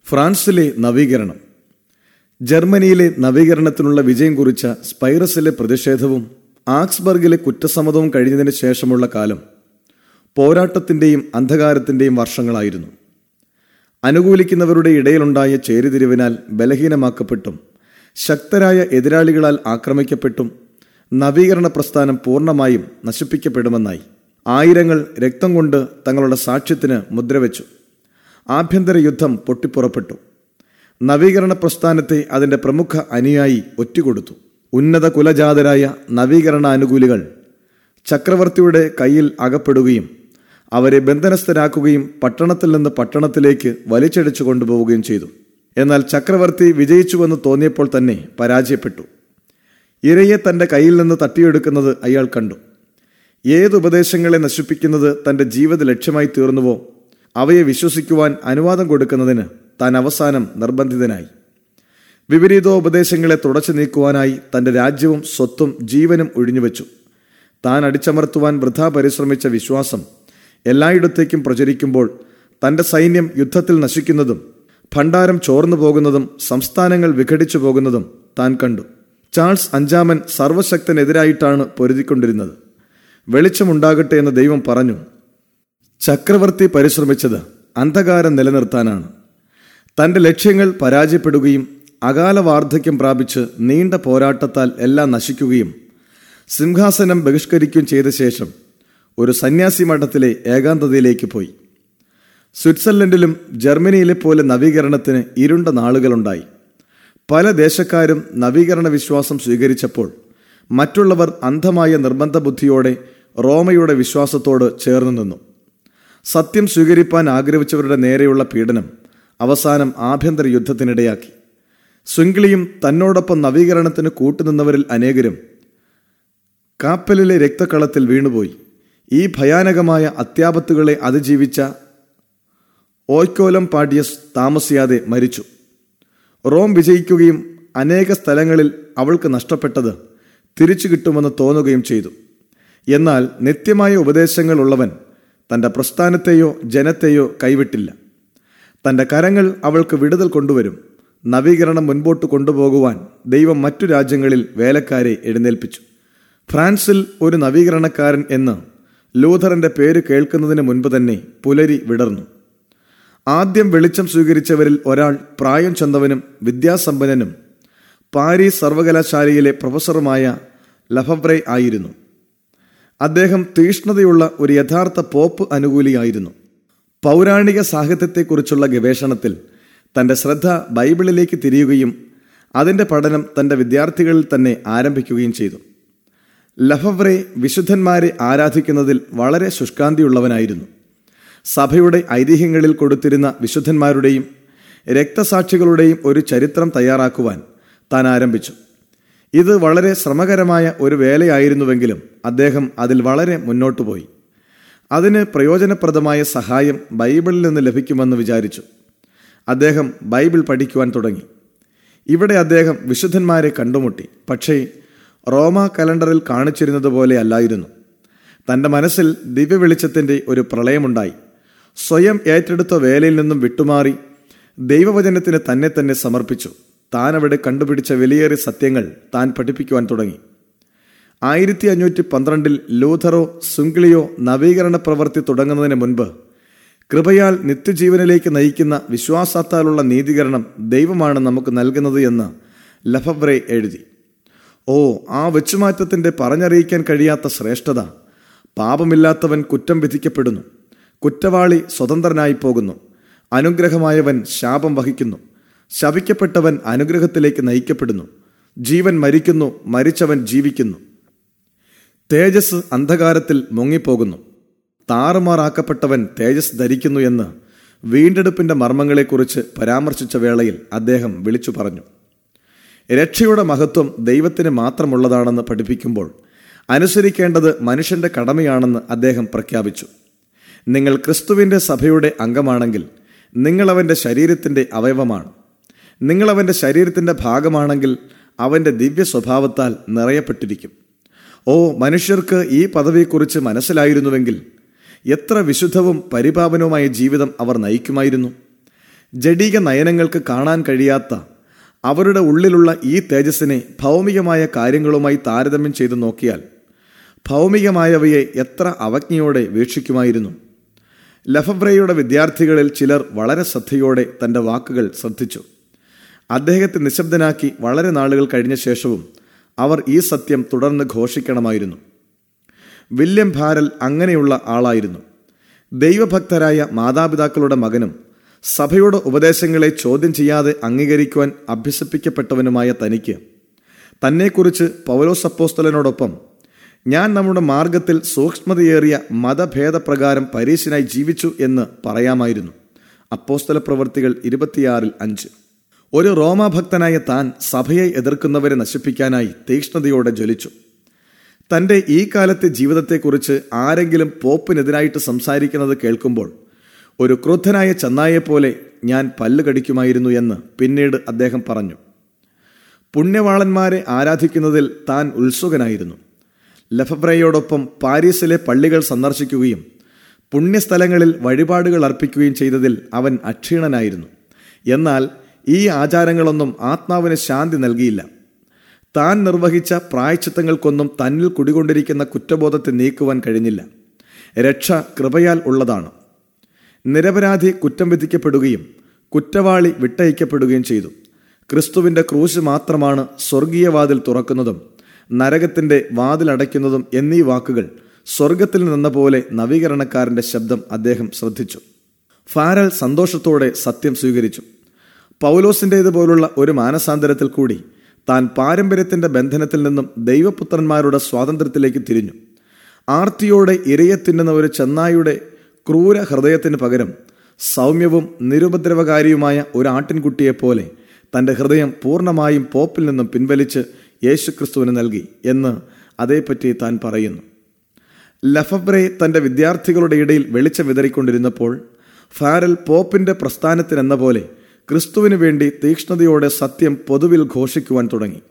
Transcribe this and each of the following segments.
ഫ്രാൻസിലെ നവീകരണം. ജർമ്മനിയിലെ നവീകരണത്തിനുള്ള വിജയം കുറിച്ച സ്പൈറസിലെ പ്രതിഷേധവും ആക്സ്ബർഗിലെ കുറ്റസമ്മതവും കഴിഞ്ഞതിന് ശേഷമുള്ള കാലം പോരാട്ടത്തിന്റെയും അന്ധകാരത്തിന്റെയും വർഷങ്ങളായിരുന്നു. അനുകൂലിക്കുന്നവരുടെ ഇടയിലുണ്ടായ ചേരിതിരിവിനാൽ ബലഹീനമാക്കപ്പെട്ടും ശക്തരായ എതിരാളികളാൽ ആക്രമിക്കപ്പെട്ടും നവീകരണ പ്രസ്ഥാനം പൂർണ്ണമായും നശിപ്പിക്കപ്പെടുമെന്നായി. ആയിരങ്ങൾ രക്തം കൊണ്ട് തങ്ങളുടെ സാക്ഷ്യത്തിന് മുദ്രവെച്ചു. ആഭ്യന്തര യുദ്ധം പൊട്ടിപ്പുറപ്പെട്ടു. നവീകരണ പ്രസ്ഥാനത്തെ അതിൻ്റെ പ്രമുഖ അനുയായി ഒറ്റുകൊടുത്തു. ഉന്നത കുലജാതരായ നവീകരണ അനുകൂലികൾ ചക്രവർത്തിയുടെ കയ്യിൽ അകപ്പെടുകയും അവരെ ബന്ധനസ്ഥരാക്കുകയും പട്ടണത്തിൽ നിന്ന് പട്ടണത്തിലേക്ക് വലിച്ചടിച്ചു കൊണ്ടുപോവുകയും ചെയ്തു. എന്നാൽ ചക്രവർത്തി വിജയിച്ചുവെന്ന് തോന്നിയപ്പോൾ തന്നെ പരാജയപ്പെട്ടു. ഇരയെ തൻ്റെ കയ്യിൽ നിന്ന് തട്ടിയെടുക്കുന്നത് അയാൾ കണ്ടു. ഏത് ഉപദേശങ്ങളെ നശിപ്പിക്കുന്നത് തൻ്റെ ജീവിത ലക്ഷ്യമായി തീർന്നുവോ അവയെ വിശ്വസിക്കുവാൻ അനുവാദം കൊടുക്കുന്നതിന് താൻ അവസാനം നിർബന്ധിതനായി. വിപരീതോപദേശങ്ങളെ തുടച്ചു നീക്കുവാനായി തൻ്റെ രാജ്യവും സ്വത്തും ജീവനും ഒഴിഞ്ഞുവെച്ചു. താൻ അടിച്ചമർത്തുവാൻ വൃഥാ പരിശ്രമിച്ച വിശ്വാസം എല്ലായിടത്തേക്കും പ്രചരിക്കുമ്പോൾ തൻ്റെ സൈന്യം യുദ്ധത്തിൽ നശിക്കുന്നതും ഭണ്ഡാരം ചോർന്നു പോകുന്നതും സംസ്ഥാനങ്ങൾ വിഘടിച്ചു പോകുന്നതും താൻ കണ്ടു. ചാൾസ് അഞ്ചാമൻ സർവശക്തനെതിരായിട്ടാണ് പൊരുതിക്കൊണ്ടിരുന്നത്. വെളിച്ചമുണ്ടാകട്ടെ എന്ന് ദൈവം പറഞ്ഞു. ചക്രവർത്തി പരിശ്രമിച്ചത് അന്ധകാരം നിലനിർത്താനാണ്. തൻ്റെ ലക്ഷ്യങ്ങൾ പരാജയപ്പെടുകയും അകാല വാർദ്ധക്യം പ്രാപിച്ച് നീണ്ട പോരാട്ടത്താൽ എല്ലാം നശിക്കുകയും സിംഹാസനം ബഹിഷ്കരിക്കുകയും ചെയ്ത ശേഷം ഒരു സന്യാസി മഠത്തിലെ ഏകാന്തതയിലേക്ക് പോയി. സ്വിറ്റ്സർലൻഡിലും ജർമ്മനിയിലെ പോലെ നവീകരണത്തിന് ഇരുണ്ട നാളുകളുണ്ടായി. പല ദേശക്കാരും നവീകരണ വിശ്വാസം സ്വീകരിച്ചപ്പോൾ മറ്റുള്ളവർ അന്ധമായ നിർബന്ധ ബുദ്ധിയോടെ റോമയുടെ വിശ്വാസത്തോട് ചേർന്നു നിന്നു. സത്യം സ്വീകരിപ്പാൻ ആഗ്രഹിച്ചവരുടെ നേരെയുള്ള പീഡനം അവസാനം ആഭ്യന്തര യുദ്ധത്തിനിടയാക്കി. സ്വിംഗ്ലിയും തന്നോടൊപ്പം നവീകരണത്തിന് കൂട്ടുനിന്നവരിൽ അനേകരും കാപ്പലിലെ രക്തക്കളത്തിൽ വീണുപോയി. ഈ ഭയാനകമായ അത്യാപത്തുകളെ അതിജീവിച്ച ഓയ്ക്കോലം പാഡിയസ് താമസിയാതെ മരിച്ചു. റോം വിജയിക്കുകയും അനേക സ്ഥലങ്ങളിൽ അവൾക്ക് നഷ്ടപ്പെട്ടത് തിരിച്ചു കിട്ടുമെന്ന് തോന്നുകയും ചെയ്തു. എന്നാൽ നിത്യമായ ഉപദേശങ്ങൾ ഉള്ളവൻ തൻ്റെ പ്രസ്ഥാനത്തെയോ ജനത്തെയോ കൈവിട്ടില്ല. തൻ്റെ കരങ്ങൾ അവൾക്ക് വിടുതൽ കൊണ്ടുവരും. നവീകരണം മുൻപോട്ട് കൊണ്ടുപോകുവാൻ ദൈവം മറ്റു രാജ്യങ്ങളിൽ വേലക്കാരെ എഴുന്നേൽപ്പിച്ചു. ഫ്രാൻസിൽ ഒരു നവീകരണക്കാരൻ എന്ന് ലൂഥറിൻ്റെ പേര് കേൾക്കുന്നതിന് മുൻപ് തന്നെ പുലരി വിടർന്നു. ആദ്യം വെളിച്ചം സ്വീകരിച്ചവരിൽ ഒരാൾ പ്രായം ചെന്നവനും വിദ്യാസമ്പന്നനും പാരീസ് സർവകലാശാലയിലെ പ്രൊഫസറുമായ ലഫവ്രെ ആയിരുന്നു. അദ്ദേഹം തീഷ്ണതയുള്ള ഒരു യഥാർത്ഥ പോപ്പ് അനുകൂലിയായിരുന്നു. പൗരാണിക സാഹിത്യത്തെക്കുറിച്ചുള്ള ഗവേഷണത്തിൽ തൻ്റെ ശ്രദ്ധ ബൈബിളിലേക്ക് തിരിയുകയും അതിൻ്റെ പഠനം തൻ്റെ വിദ്യാർത്ഥികളിൽ തന്നെ ആരംഭിക്കുകയും ചെയ്തു. ലഫവ്രെ വിശുദ്ധന്മാരെ ആരാധിക്കുന്നതിൽ വളരെ ശുഷ്കാന്തിയുള്ളവനായിരുന്നു. സഭയുടെ ഐതിഹ്യങ്ങളിൽ കൊടുത്തിരുന്ന വിശുദ്ധന്മാരുടെയും രക്തസാക്ഷികളുടെയും ഒരു ചരിത്രം തയ്യാറാക്കുവാൻ താൻ ആരംഭിച്ചു. ഇത് വളരെ ശ്രമകരമായ ഒരു വേലയായിരുന്നുവെങ്കിലും അദ്ദേഹം അതിൽ വളരെ മുന്നോട്ടു പോയി. അതിന് പ്രയോജനപ്രദമായ സഹായം ബൈബിളിൽ നിന്ന് ലഭിക്കുമെന്ന് വിചാരിച്ചു. അദ്ദേഹം ബൈബിൾ പഠിക്കുവാൻ തുടങ്ങി. ഇവിടെ അദ്ദേഹം വിശുദ്ധന്മാരെ കണ്ടുമുട്ടി. പക്ഷേ റോമ കലണ്ടറിൽ കാണിച്ചിരുന്നത് പോലെ അല്ലായിരുന്നു. തൻ്റെ മനസ്സിൽ ദിവ്യവെളിച്ചത്തിൻ്റെ ഒരു പ്രളയമുണ്ടായി. സ്വയം ഏറ്റെടുത്ത വേലയിൽ നിന്നും വിട്ടുമാറി ദൈവവചനത്തിന് തന്നെ സമർപ്പിച്ചു. താൻ അവിടെ കണ്ടുപിടിച്ച വിലയേറിയ സത്യങ്ങൾ താൻ പഠിപ്പിക്കുവാൻ തുടങ്ങി. 1512 ലൂഥറോ സ്വിംഗ്ലിയോ നവീകരണ പ്രവൃത്തി തുടങ്ങുന്നതിന് മുൻപ് കൃപയാൽ നിത്യജീവനിലേക്ക് നയിക്കുന്ന വിശ്വാസത്താലുള്ള നീതീകരണം ദൈവമാണ് നമുക്ക് നൽകുന്നത് എന്ന് ലഫവ്രെ എഴുതി. ആ വെച്ചുമാറ്റത്തിൻ്റെ പറഞ്ഞറിയിക്കാൻ കഴിയാത്ത ശ്രേഷ്ഠത! പാപമില്ലാത്തവൻ കുറ്റം വിധിക്കപ്പെടുന്നു. കുറ്റവാളി സ്വതന്ത്രനായി പോകുന്നു. അനുഗ്രഹമായവൻ ശാപം വഹിക്കുന്നു. ശപിക്കപ്പെട്ടവൻ അനുഗ്രഹത്തിലേക്ക് നയിക്കപ്പെടുന്നു. ജീവൻ മരിക്കുന്നു, മരിച്ചവൻ ജീവിക്കുന്നു. തേജസ് അന്ധകാരത്തിൽ മുങ്ങിപ്പോകുന്നു. താറുമാറാക്കപ്പെട്ടവൻ തേജസ് ധരിക്കുന്നു എന്ന് വീണ്ടെടുപ്പിൻ്റെ മർമ്മങ്ങളെക്കുറിച്ച് പരാമർശിച്ച വേളയിൽ അദ്ദേഹം വിളിച്ചു പറഞ്ഞു. രക്ഷയുടെ മഹത്വം ദൈവത്തിന് മാത്രമുള്ളതാണെന്ന് പഠിപ്പിക്കുമ്പോൾ അനുസരിക്കേണ്ടത് മനുഷ്യൻ്റെ കടമയാണെന്ന് അദ്ദേഹം പ്രഖ്യാപിച്ചു. നിങ്ങൾ ക്രിസ്തുവിൻ്റെ സഭയുടെ അംഗമാണെങ്കിൽ നിങ്ങളവൻ്റെ ശരീരത്തിൻ്റെ അവയവമാണ്. നിങ്ങളവൻ്റെ ശരീരത്തിൻ്റെ ഭാഗമാണെങ്കിൽ അവൻ്റെ ദിവ്യ സ്വഭാവത്താൽ നിറയപ്പെട്ടിരിക്കും. മനുഷ്യർക്ക് ഈ പദവിയെക്കുറിച്ച് മനസ്സിലായിരുന്നുവെങ്കിൽ എത്ര വിശുദ്ധവും പരിപാവനവുമായ ജീവിതം അവർ നയിക്കുമായിരുന്നു. ജഡിക നയനങ്ങൾക്ക് കാണാൻ കഴിയാത്ത അവരുടെ ഉള്ളിലുള്ള ഈ തേജസ്സിനെ ഭൗമികമായ കാര്യങ്ങളുമായി താരതമ്യം ചെയ്തു നോക്കിയാൽ ഭൗമികമായവയെ എത്ര അവജ്ഞയോടെ വീക്ഷിക്കുമായിരുന്നു. ലഫബ്രയുടെ വിദ്യാർത്ഥികളിൽ ചിലർ വളരെ ശ്രദ്ധയോടെ തൻ്റെ വാക്കുകൾ ശ്രദ്ധിച്ചു. അദ്ദേഹത്തെ നിശബ്ദനാക്കി വളരെ നാളുകൾ കഴിഞ്ഞ ശേഷവും അവർ ഈ സത്യം തുടർന്ന് ഘോഷിക്കണമായിരുന്നു. വില്യം ഭാരൽ അങ്ങനെയുള്ള ആളായിരുന്നു. ദൈവഭക്തരായ മാതാപിതാക്കളുടെ മകനും സഭയുടെ ഉപദേശങ്ങളെ ചോദ്യം ചെയ്യാതെ അംഗീകരിക്കുവാൻ അഭ്യസിപ്പിക്കപ്പെട്ടവനുമായ തനിക്ക് തന്നെക്കുറിച്ച് പൗലോസ് അപ്പോസ്തലനോടൊപ്പം ഞാൻ നമ്മുടെ മാർഗത്തിൽ സൂക്ഷ്മതയേറിയ മതഭേദപ്രകാരം പരീശനായി ജീവിച്ചു എന്ന് പറയാമായിരുന്നു. അപ്പോസ്തല പ്രവൃത്തികൾ 26:5. ഒരു റോമാഭക്തനായ താൻ സഭയെ എതിർക്കുന്നവരെ നശിപ്പിക്കാനായി തീക്ഷ്ണതയോടെ ജ്വലിച്ചു. തൻ്റെ ഈ കാലത്തെ ജീവിതത്തെക്കുറിച്ച് ആരെങ്കിലും പോപ്പിനെതിരായിട്ട് സംസാരിക്കുന്നത് കേൾക്കുമ്പോൾ ഒരു ക്രുദ്ധനായ ചെന്നായെപ്പോലെ ഞാൻ പല്ല് കടിക്കുമായിരുന്നു എന്ന് പിന്നീട് അദ്ദേഹം പറഞ്ഞു. പുണ്യവാളന്മാരെ ആരാധിക്കുന്നതിൽ താൻ ഉത്സുകനായിരുന്നു. ലഫബ്രയോടൊപ്പം പാരീസിലെ പള്ളികൾ സന്ദർശിക്കുകയും പുണ്യസ്ഥലങ്ങളിൽ വഴിപാടുകൾ അർപ്പിക്കുകയും ചെയ്തതിൽ അവൻ അക്ഷീണനായിരുന്നു. എന്നാൽ ഈ ആചാരങ്ങളൊന്നും ആത്മാവിന് ശാന്തി നൽകിയില്ല. താൻ നിർവഹിച്ച പ്രായശ്ചിത്തങ്ങൾക്കൊന്നും തന്നിൽ കുടികൊണ്ടിരിക്കുന്ന കുറ്റബോധത്തെ നീക്കുവാൻ കഴിഞ്ഞില്ല. രക്ഷ കൃപയാൽ ഉള്ളതാണ്. നിരപരാധി കുറ്റം വിധിക്കപ്പെടുകയും കുറ്റവാളി വിട്ടയക്കപ്പെടുകയും ചെയ്തു. ക്രിസ്തുവിൻ്റെ ക്രൂശ് മാത്രമാണ് സ്വർഗീയ വാതിൽ തുറക്കുന്നതും നരകത്തിൻ്റെ വാതിലടയ്ക്കുന്നതും എന്നീ വാക്കുകൾ സ്വർഗത്തിൽ നിന്ന പോലെ നവീകരണക്കാരൻ്റെ ശബ്ദം അദ്ദേഹം ശ്രദ്ധിച്ചു. ഫാരൽ സന്തോഷത്തോടെ സത്യം സ്വീകരിച്ചു. പൗലോസിൻ്റേതുപോലുള്ള ഒരു മാനസാന്തരത്തിൽ കൂടി താൻ പാരമ്പര്യത്തിൻ്റെ ബന്ധനത്തിൽ നിന്നും ദൈവപുത്രന്മാരുടെ സ്വാതന്ത്ര്യത്തിലേക്ക് തിരിഞ്ഞു. ആർത്തിയോടെ ഇരയെ തിന്നുന്ന ഒരു ചെന്നായുടെ ക്രൂര ഹൃദയത്തിന് പകരം സൗമ്യവും നിരുപദ്രവകാരിയുമായ ഒരു ആട്ടിൻകുട്ടിയെപ്പോലെ തൻ്റെ ഹൃദയം പൂർണ്ണമായും പോപ്പിൽ നിന്നും പിൻവലിച്ച് യേശുക്രിസ്തുവിന് നൽകി എന്ന് അതേപ്പറ്റി താൻ പറയുന്നു. ലഫബ്രെ തൻ്റെ വിദ്യാർത്ഥികളുടെ ഇടയിൽ വെളിച്ചം വിതറിക്കൊണ്ടിരുന്നപ്പോൾ ഫാരൽ പോപ്പിൻ്റെ പ്രസ്ഥാനത്തിനെന്ന പോലെ ക്രിസ്തുവിന് വേണ്ടി തീക്ഷ്ണതയോടെ സത്യം പൊതുവിൽ ഘോഷിക്കുവാൻ തുടങ്ങി.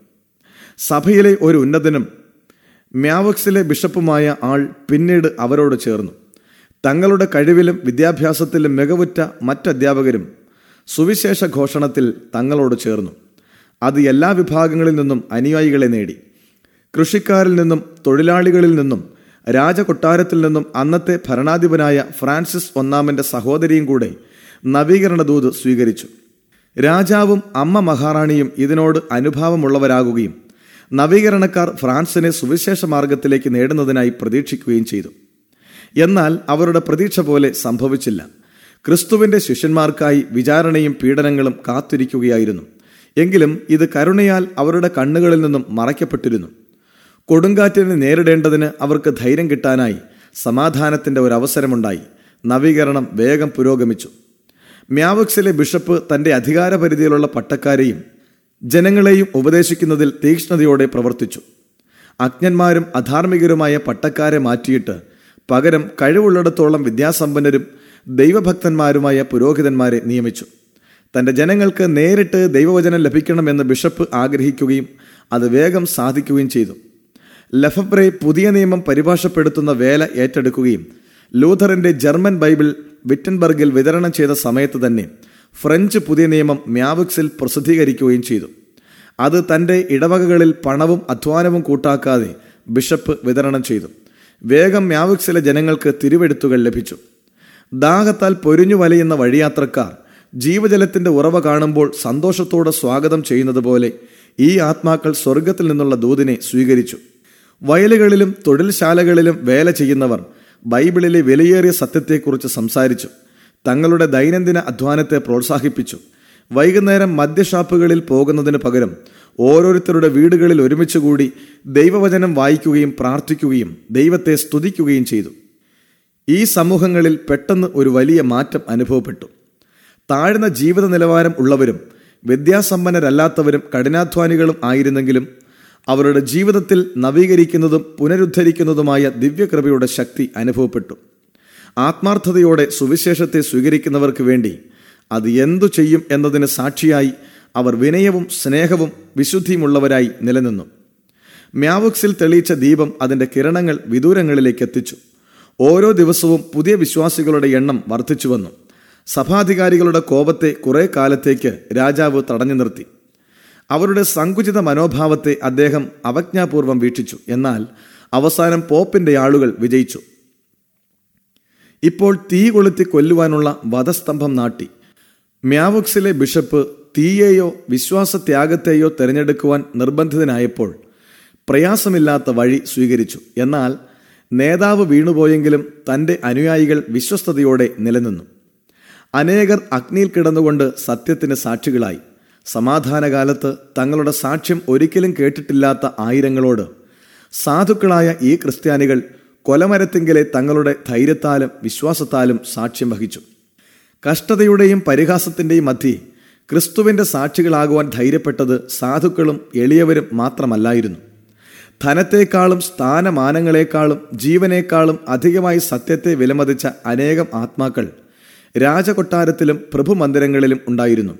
സഭയിലെ ഒരു ഉന്നതനും മ്യാവക്സിലെ ബിഷപ്പുമായ ആൾ പിന്നീട് അവരോട് ചേർന്നു. തങ്ങളുടെ കഴിവിലും വിദ്യാഭ്യാസത്തിലും മികവുറ്റ മറ്റധ്യാപകരും സുവിശേഷ ഘോഷണത്തിൽ തങ്ങളോട് ചേർന്നു. അത് എല്ലാ വിഭാഗങ്ങളിൽ നിന്നും അനുയായികളെ നേടി. കൃഷിക്കാരിൽ നിന്നും തൊഴിലാളികളിൽ നിന്നും രാജകൊട്ടാരത്തിൽ നിന്നും അന്നത്തെ ഭരണാധിപനായ ഫ്രാൻസിസ് ഒന്നാമൻ്റെ സഹോദരിയും കൂടെ നവീകരണ ദൂത് സ്വീകരിച്ചു. രാജാവും അമ്മ മഹാറാണിയും ഇതിനോട് അനുഭാവമുള്ളവരാകുകയും നവീകരണക്കാർ ഫ്രാൻസിനെ സുവിശേഷ മാർഗത്തിലേക്ക് നേടുന്നതിനായി പ്രതീക്ഷിക്കുകയും ചെയ്തു. എന്നാൽ അവരുടെ പ്രതീക്ഷ പോലെ സംഭവിച്ചില്ല. ക്രിസ്തുവിൻ്റെ ശിഷ്യന്മാർക്കായി വിചാരണയും പീഡനങ്ങളും കാത്തിരിക്കുകയായിരുന്നു. എങ്കിലും ഇത് കരുണയാൽ അവരുടെ കണ്ണുകളിൽ നിന്നും മറയ്ക്കപ്പെട്ടിരുന്നു. കൊടുങ്കാറ്റിനെ നേരിടേണ്ടതിന് അവർക്ക് ധൈര്യം കിട്ടാനായി സമാധാനത്തിൻ്റെ ഒരു അവസരമുണ്ടായി. നവീകരണം വേഗം പുരോഗമിച്ചു. മ്യാവക്സിലെ ബിഷപ്പ് തൻ്റെ അധികാരപരിധിയിലുള്ള പട്ടക്കാരെയും ജനങ്ങളെയും ഉപദേശിക്കുന്നതിൽ തീക്ഷ്ണതയോടെ പ്രവർത്തിച്ചു. അജ്ഞന്മാരും അധാർമികരുമായ പട്ടക്കാരെ മാറ്റിയിട്ട് പകരം കഴിവുള്ളിടത്തോളം വിദ്യാസമ്പന്നരും ദൈവഭക്തന്മാരുമായ പുരോഹിതന്മാരെ നിയമിച്ചു. തൻ്റെ ജനങ്ങൾക്ക് നേരിട്ട് ദൈവവചനം ലഭിക്കണമെന്ന് ബിഷപ്പ് ആഗ്രഹിക്കുകയും അത് വേഗം സാധിക്കുകയും ചെയ്തു. ലഫബ്രെ പുതിയ നിയമം പരിഭാഷപ്പെടുത്തുന്ന വേല ഏറ്റെടുക്കുകയും ലൂഥറിൻ്റെ ജർമ്മൻ ബൈബിൾ വിറ്റൻബർഗിൽ വിതരണം ചെയ്ത സമയത്ത് തന്നെ ഫ്രഞ്ച് പുതിയ നിയമം മ്യാവക്സിൽ പ്രസിദ്ധീകരിക്കുകയും ചെയ്തു. അത് തൻ്റെ ഇടവകകളിൽ പണവും അധ്വാനവും കൂട്ടാക്കാതെ ബിഷപ്പ് വിതരണം ചെയ്തു. വേഗം മ്യാവക്സിലെ ജനങ്ങൾക്ക് തിരുവെഴുത്തുകൾ ലഭിച്ചു. ദാഹത്താൽ പൊരിഞ്ഞു വലയുന്ന വഴിയാത്രക്കാർ ജീവജലത്തിൻ്റെ ഉറവ കാണുമ്പോൾ സന്തോഷത്തോടെ സ്വാഗതം ചെയ്യുന്നത് പോലെ ഈ ആത്മാക്കൾ സ്വർഗത്തിൽ നിന്നുള്ള ദൂതിനെ സ്വീകരിച്ചു. വയലുകളിലും തൊഴിൽശാലകളിലും വേല ചെയ്യുന്നവർ ബൈബിളിലെ വിലയേറിയ സത്യത്തെക്കുറിച്ച് സംസാരിച്ചു. തങ്ങളുടെ ദൈനംദിന അധ്വാനത്തെ പ്രോത്സാഹിപ്പിച്ചു. വൈകുന്നേരം മദ്യഷാപ്പുകളിൽ പോകുന്നതിന് പകരം ഓരോരുത്തരുടെ വീടുകളിൽ ഒരുമിച്ചുകൂടി ദൈവവചനം വായിക്കുകയും പ്രാർത്ഥിക്കുകയും ദൈവത്തെ സ്തുതിക്കുകയും ചെയ്തു. ഈ സമൂഹങ്ങളിൽ പെട്ടെന്ന് ഒരു വലിയ മാറ്റം അനുഭവപ്പെട്ടു. താഴ്ന്ന ജീവിത നിലവാരം ഉള്ളവരും വിദ്യാസമ്പന്നരല്ലാത്തവരും കഠിനാധ്വാനികളും ആയിരുന്നെങ്കിലും അവരുടെ ജീവിതത്തിൽ നവീകരിക്കുന്നതും പുനരുദ്ധരിക്കുന്നതുമായ ദിവ്യകൃപയുടെ ശക്തി അനുഭവപ്പെട്ടു. ആത്മാർത്ഥതയോടെ സുവിശേഷത്തെ സ്വീകരിക്കുന്നവർക്ക് വേണ്ടി അത് എന്തു ചെയ്യും എന്നതിന് സാക്ഷിയായി അവർ വിനയവും സ്നേഹവും വിശുദ്ധിയുമുള്ളവരായി നിലനിന്നു. മ്യാവക്സിൽ തെളിയിച്ച ദീപം അതിൻ്റെ കിരണങ്ങൾ വിദൂരങ്ങളിലേക്ക് എത്തിച്ചു. ഓരോ ദിവസവും പുതിയ വിശ്വാസികളുടെ എണ്ണം വർദ്ധിച്ചു വന്നു. സഭാധികാരികളുടെ കോപത്തെ കുറെ കാലത്തേക്ക് രാജാവ് തടഞ്ഞു നിർത്തി. അവരുടെ സങ്കുചിത മനോഭാവത്തെ അദ്ദേഹം അവജ്ഞാപൂർവം വീക്ഷിച്ചു. എന്നാൽ അവസാനം പോപ്പിന്റെ ആളുകൾ വിജയിച്ചു. ഇപ്പോൾ തീ കൊളുത്തി കൊല്ലുവാനുള്ള വധസ്തംഭം നാട്ടി. മ്യാവുക്സിലെ ബിഷപ്പ് തീയെയോ വിശ്വാസത്യാഗത്തെയോ തിരഞ്ഞെടുക്കുവാൻ നിർബന്ധിതനായപ്പോൾ പ്രയാസമില്ലാത്ത വഴി സ്വീകരിച്ചു. എന്നാൽ നേതാവ് വീണുപോയെങ്കിലും തൻ്റെ അനുയായികൾ വിശ്വസ്തയോടെ നിലനിന്നു. അനേകർ അഗ്നിയിൽ കിടന്നുകൊണ്ട് സത്യത്തിന് സാക്ഷികളായി. സമാധാനകാലത്ത് തങ്ങളുടെ സാക്ഷ്യം ഒരിക്കലും കേട്ടിട്ടില്ലാത്ത ആയിരങ്ങളോട് സാധുക്കളായ ഈ ക്രിസ്ത്യാനികൾ കൊലമരത്തിങ്കിലെ തങ്ങളുടെ ധൈര്യത്താലും വിശ്വാസത്താലും സാക്ഷ്യം വഹിച്ചു. കഷ്ടതയുടെയും പരിഹാസത്തിൻ്റെയും മധ്യേ ക്രിസ്തുവിൻ്റെ സാക്ഷികളാകുവാൻ ധൈര്യപ്പെട്ടത് സാധുക്കളും എളിയവരും മാത്രമല്ലായിരുന്നു. ധനത്തെക്കാളും സ്ഥാനമാനങ്ങളെക്കാളും ജീവനേക്കാളും അധികമായി സത്യത്തെ വിലമതിച്ച അനേകം ആത്മാക്കൾ രാജകൊട്ടാരത്തിലും പ്രഭുമന്ദിരങ്ങളിലും ഉണ്ടായിരുന്നു.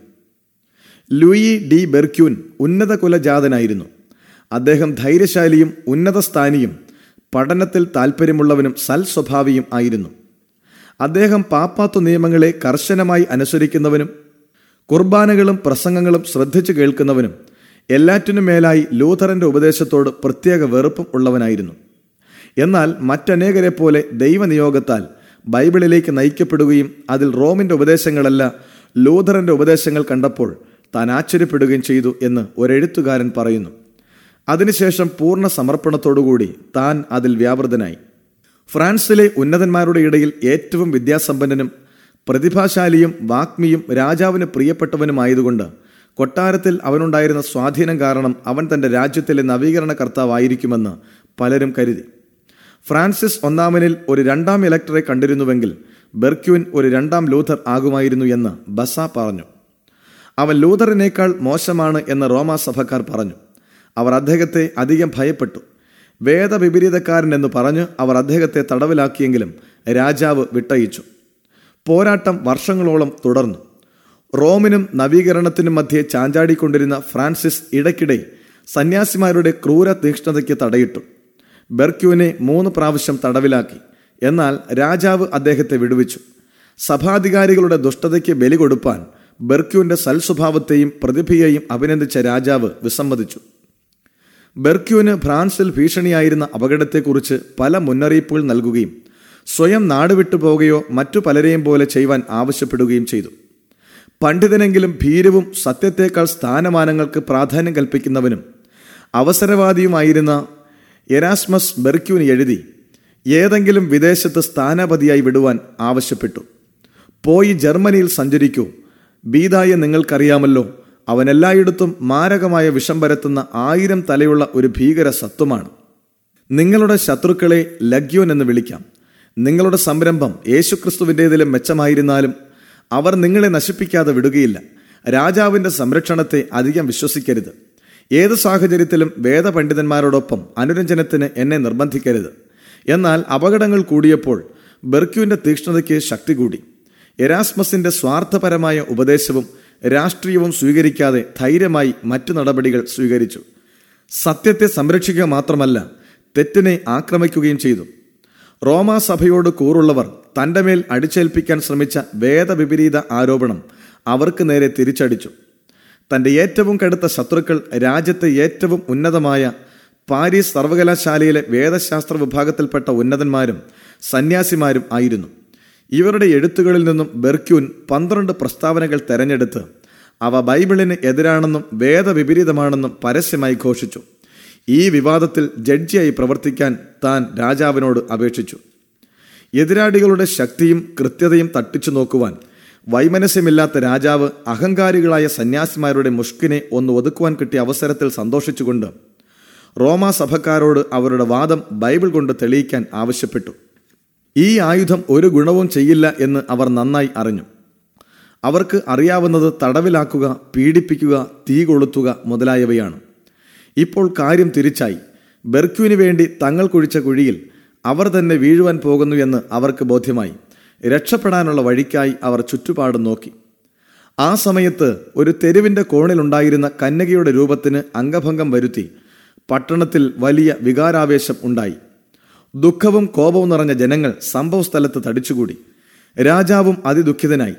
ലൂയി ഡി ബെർക്യൂൻ ഉന്നത കുലജാതനായിരുന്നു. അദ്ദേഹം ധൈര്യശാലിയും ഉന്നതസ്ഥാനിയും പഠനത്തിൽ താൽപ്പര്യമുള്ളവനും സൽസ്വഭാവിയും ആയിരുന്നു. അദ്ദേഹം പാപ്പാത്വ നിയമങ്ങളെ കർശനമായി അനുസരിക്കുന്നവനും കുർബാനകളും പ്രസംഗങ്ങളും ശ്രദ്ധിച്ചു കേൾക്കുന്നവനും എല്ലാറ്റിനും മേലായി ലൂഥറന്റെ ഉപദേശത്തോട് പ്രത്യേക വെറുപ്പും ഉള്ളവനായിരുന്നു. എന്നാൽ മറ്റനേകരെ പോലെ ദൈവനിയോഗത്താൽ ബൈബിളിലേക്ക് നയിക്കപ്പെടുകയും അതിൽ റോമിന്റെ ഉപദേശങ്ങളല്ല ലൂഥറന്റെ ഉപദേശങ്ങൾ കണ്ടപ്പോൾ താൻ ആശ്ചര്യപ്പെടുകയും ചെയ്തു എന്ന് ഒരെഴുത്തുകാരൻ പറയുന്നു. അതിനുശേഷം പൂർണ്ണ സമർപ്പണത്തോടുകൂടി താൻ അതിൽ വ്യാപൃതനായി. ഫ്രാൻസിലെ ഉന്നതന്മാരുടെ ഇടയിൽ ഏറ്റവും വിദ്യാസമ്പന്നനും പ്രതിഭാശാലിയും വാഗ്മിയും രാജാവിന് പ്രിയപ്പെട്ടവനുമായതുകൊണ്ട് കൊട്ടാരത്തിൽ അവനുണ്ടായിരുന്ന സ്വാധീനം കാരണം അവൻ തൻ്റെ രാജ്യത്തിലെ നവീകരണ കർത്താവായിരിക്കുമെന്ന് പലരും കരുതി. ഫ്രാൻസിസ് ഒന്നാമനിൽ ഒരു രണ്ടാം ഇലക്ടറെ കണ്ടിരുന്നുവെങ്കിൽ ബെർക്യൂൻ ഒരു രണ്ടാം ലൂഥർ ആകുമായിരുന്നു എന്ന് ബസ പറഞ്ഞു. അവൻ ലൂഥറിനേക്കാൾ മോശമാണ് എന്ന് റോമാ സഭക്കാർ പറഞ്ഞു. അവർ അദ്ദേഹത്തെ അധികം ഭയപ്പെട്ടു. വേദവിപരീതക്കാരൻ എന്ന് പറഞ്ഞ് അവർ അദ്ദേഹത്തെ തടവിലാക്കിയെങ്കിലും രാജാവ് വിട്ടയച്ചു. പോരാട്ടം വർഷങ്ങളോളം തുടർന്നു. റോമിനും നവീകരണത്തിനും മധ്യേ ചാഞ്ചാടിക്കൊണ്ടിരുന്ന ഫ്രാൻസിസ് ഇടയ്ക്കിടെ സന്യാസിമാരുടെ ക്രൂര തീക്ഷ്ണതയ്ക്ക് തടയിട്ടു. ബെർക്യൂനെ 3 പ്രാവശ്യം തടവിലാക്കി. എന്നാൽ രാജാവ് അദ്ദേഹത്തെ വിടുവിച്ചു. സഭാധികാരികളുടെ ദുഷ്ടതയ്ക്ക് ബലി കൊടുപ്പാൻ ബെർക്യൂന്റെ സൽസ്വഭാവത്തെയും പ്രതിഭയെയും അഭിനന്ദിച്ച രാജാവ് വിസമ്മതിച്ചു. ബെർക്യൂന് ഫ്രാൻസിൽ ഭീഷണിയായിരുന്ന അപകടത്തെക്കുറിച്ച് പല മുന്നറിയിപ്പുകൾ നൽകുകയും സ്വയം നാടുവിട്ടു പോകുകയോ മറ്റു പലരെയും പോലെ ചെയ്യുവാൻ ആവശ്യപ്പെടുകയും ചെയ്തു. പണ്ഡിതനെങ്കിലും ഭീരുവും സത്യത്തേക്കാൾ സ്ഥാനമാനങ്ങൾക്ക് പ്രാധാന്യം കൽപ്പിക്കുന്നവനും അവസരവാദിയുമായിരുന്ന എരാസ്മസ് ബെർക്യൂന് എഴുതി ഏതെങ്കിലും വിദേശത്ത് സ്ഥാനപതിയായി വിടുവാൻ ആവശ്യപ്പെട്ടു. പോയി ജർമ്മനിയിൽ സഞ്ചരിക്കൂ. ബീദായെ നിങ്ങൾക്കറിയാമല്ലോ. അവൻ എല്ലായിടത്തും മാരകമായ വിഷം പരത്തുന്ന 1000 തലയുള്ള ഒരു ഭീകര സത്വമാണ്. നിങ്ങളുടെ ശത്രുക്കളെ ലഗ്യോൻ എന്ന് വിളിക്കാം. നിങ്ങളുടെ സംരംഭം യേശുക്രിസ്തുവിൻ്റേതിലും മെച്ചമായിരുന്നാലും അവർ നിങ്ങളെ നശിപ്പിക്കാതെ വിടുകയില്ല. രാജാവിൻ്റെ സംരക്ഷണത്തെ അധികം വിശ്വസിക്കരുത്. ഏത് സാഹചര്യത്തിലും വേദപണ്ഡിതന്മാരോടൊപ്പം അനുരഞ്ജനത്തിന് എന്നെ നിർബന്ധിക്കരുത്. എന്നാൽ അപകടങ്ങൾ കൂടിയപ്പോൾ ബെർക്യൂവിൻ്റെ തീക്ഷ്ണതയ്ക്ക് ശക്തി കൂടി. എരാസ്മസിന്റെ സ്വാർത്ഥപരമായ ഉപദേശവും രാഷ്ട്രീയവും സ്വീകരിക്കാതെ ധൈര്യമായി മറ്റു നടപടികൾ സ്വീകരിച്ചു. സത്യത്തെ സംരക്ഷിക്കുക മാത്രമല്ല, തെറ്റിനെ ആക്രമിക്കുകയും ചെയ്തു. റോമാ സഭയോട് കൂറുള്ളവർ തൻ്റെ മേൽ അടിച്ചേൽപ്പിക്കാൻ ശ്രമിച്ച വേദവിപരീത ആരോപണം അവർക്ക് നേരെ തിരിച്ചടിച്ചു. തൻ്റെ ഏറ്റവും കടുത്ത ശത്രുക്കൾ രാജ്യത്തെ ഏറ്റവും ഉന്നതമായ പാരീസ് സർവകലാശാലയിലെ വേദശാസ്ത്ര വിഭാഗത്തിൽപ്പെട്ട ഉന്നതന്മാരും സന്യാസിമാരും ആയിരുന്നു. ഇവരുടെ എഴുത്തുകളിൽ നിന്നും ബെർക്യൂൻ 12 പ്രസ്താവനകൾ തെരഞ്ഞെടുത്ത് അവ ബൈബിളിന് എതിരാണെന്നും വേദവിപരീതമാണെന്നും പരസ്യമായി ഘോഷിച്ചു. ഈ വിവാദത്തിൽ ജഡ്ജിയായി പ്രവർത്തിക്കാൻ താൻ രാജാവിനോട് അപേക്ഷിച്ചു. എതിരാളികളുടെ ശക്തിയും കൃത്യതയും തട്ടിച്ചു നോക്കുവാൻ വൈമനസ്യമില്ലാത്ത രാജാവ് അഹങ്കാരികളായ സന്യാസിമാരുടെ മുഷ്കിനെ ഒന്ന് ഒതുക്കുവാൻ കിട്ടിയ അവസരത്തിൽ സന്തോഷിച്ചുകൊണ്ട് റോമാ സഭക്കാരോട് അവരുടെ വാദം ബൈബിൾ കൊണ്ട് തെളിയിക്കാൻ ആവശ്യപ്പെട്ടു. ഈ ആയുധം ഒരു ഗുണവും ചെയ്യില്ല എന്ന് അവർ നന്നായി അറിഞ്ഞു. അവർക്ക് അറിയാവുന്നത് തടവിലാക്കുക, പീഡിപ്പിക്കുക, തീ കൊളുത്തുക മുതലായവയാണ്. ഇപ്പോൾ കാര്യം തിരിച്ചായി. ബെർക്യൂവിന് വേണ്ടി തങ്ങൾ കുഴിച്ച കുഴിയിൽ അവർ തന്നെ വീഴുവാൻ പോകുന്നു എന്ന് അവർക്ക് ബോധ്യമായി. രക്ഷപ്പെടാനുള്ള വഴിക്കായി അവർ ചുറ്റുപാടും നോക്കി. ആ സമയത്ത് ഒരു തെരുവിൻ്റെ കോണിലുണ്ടായിരുന്ന കന്യകയുടെ രൂപത്തിന് അംഗഭംഗം വരുത്തി പട്ടണത്തിൽ വലിയ വികാരാവേശം ഉണ്ടായി. ദുഃഖവും കോപവും നിറഞ്ഞ ജനങ്ങൾ സംഭവസ്ഥലത്ത് തടിച്ചുകൂടി. രാജാവും അതിദുഃഖിതനായി.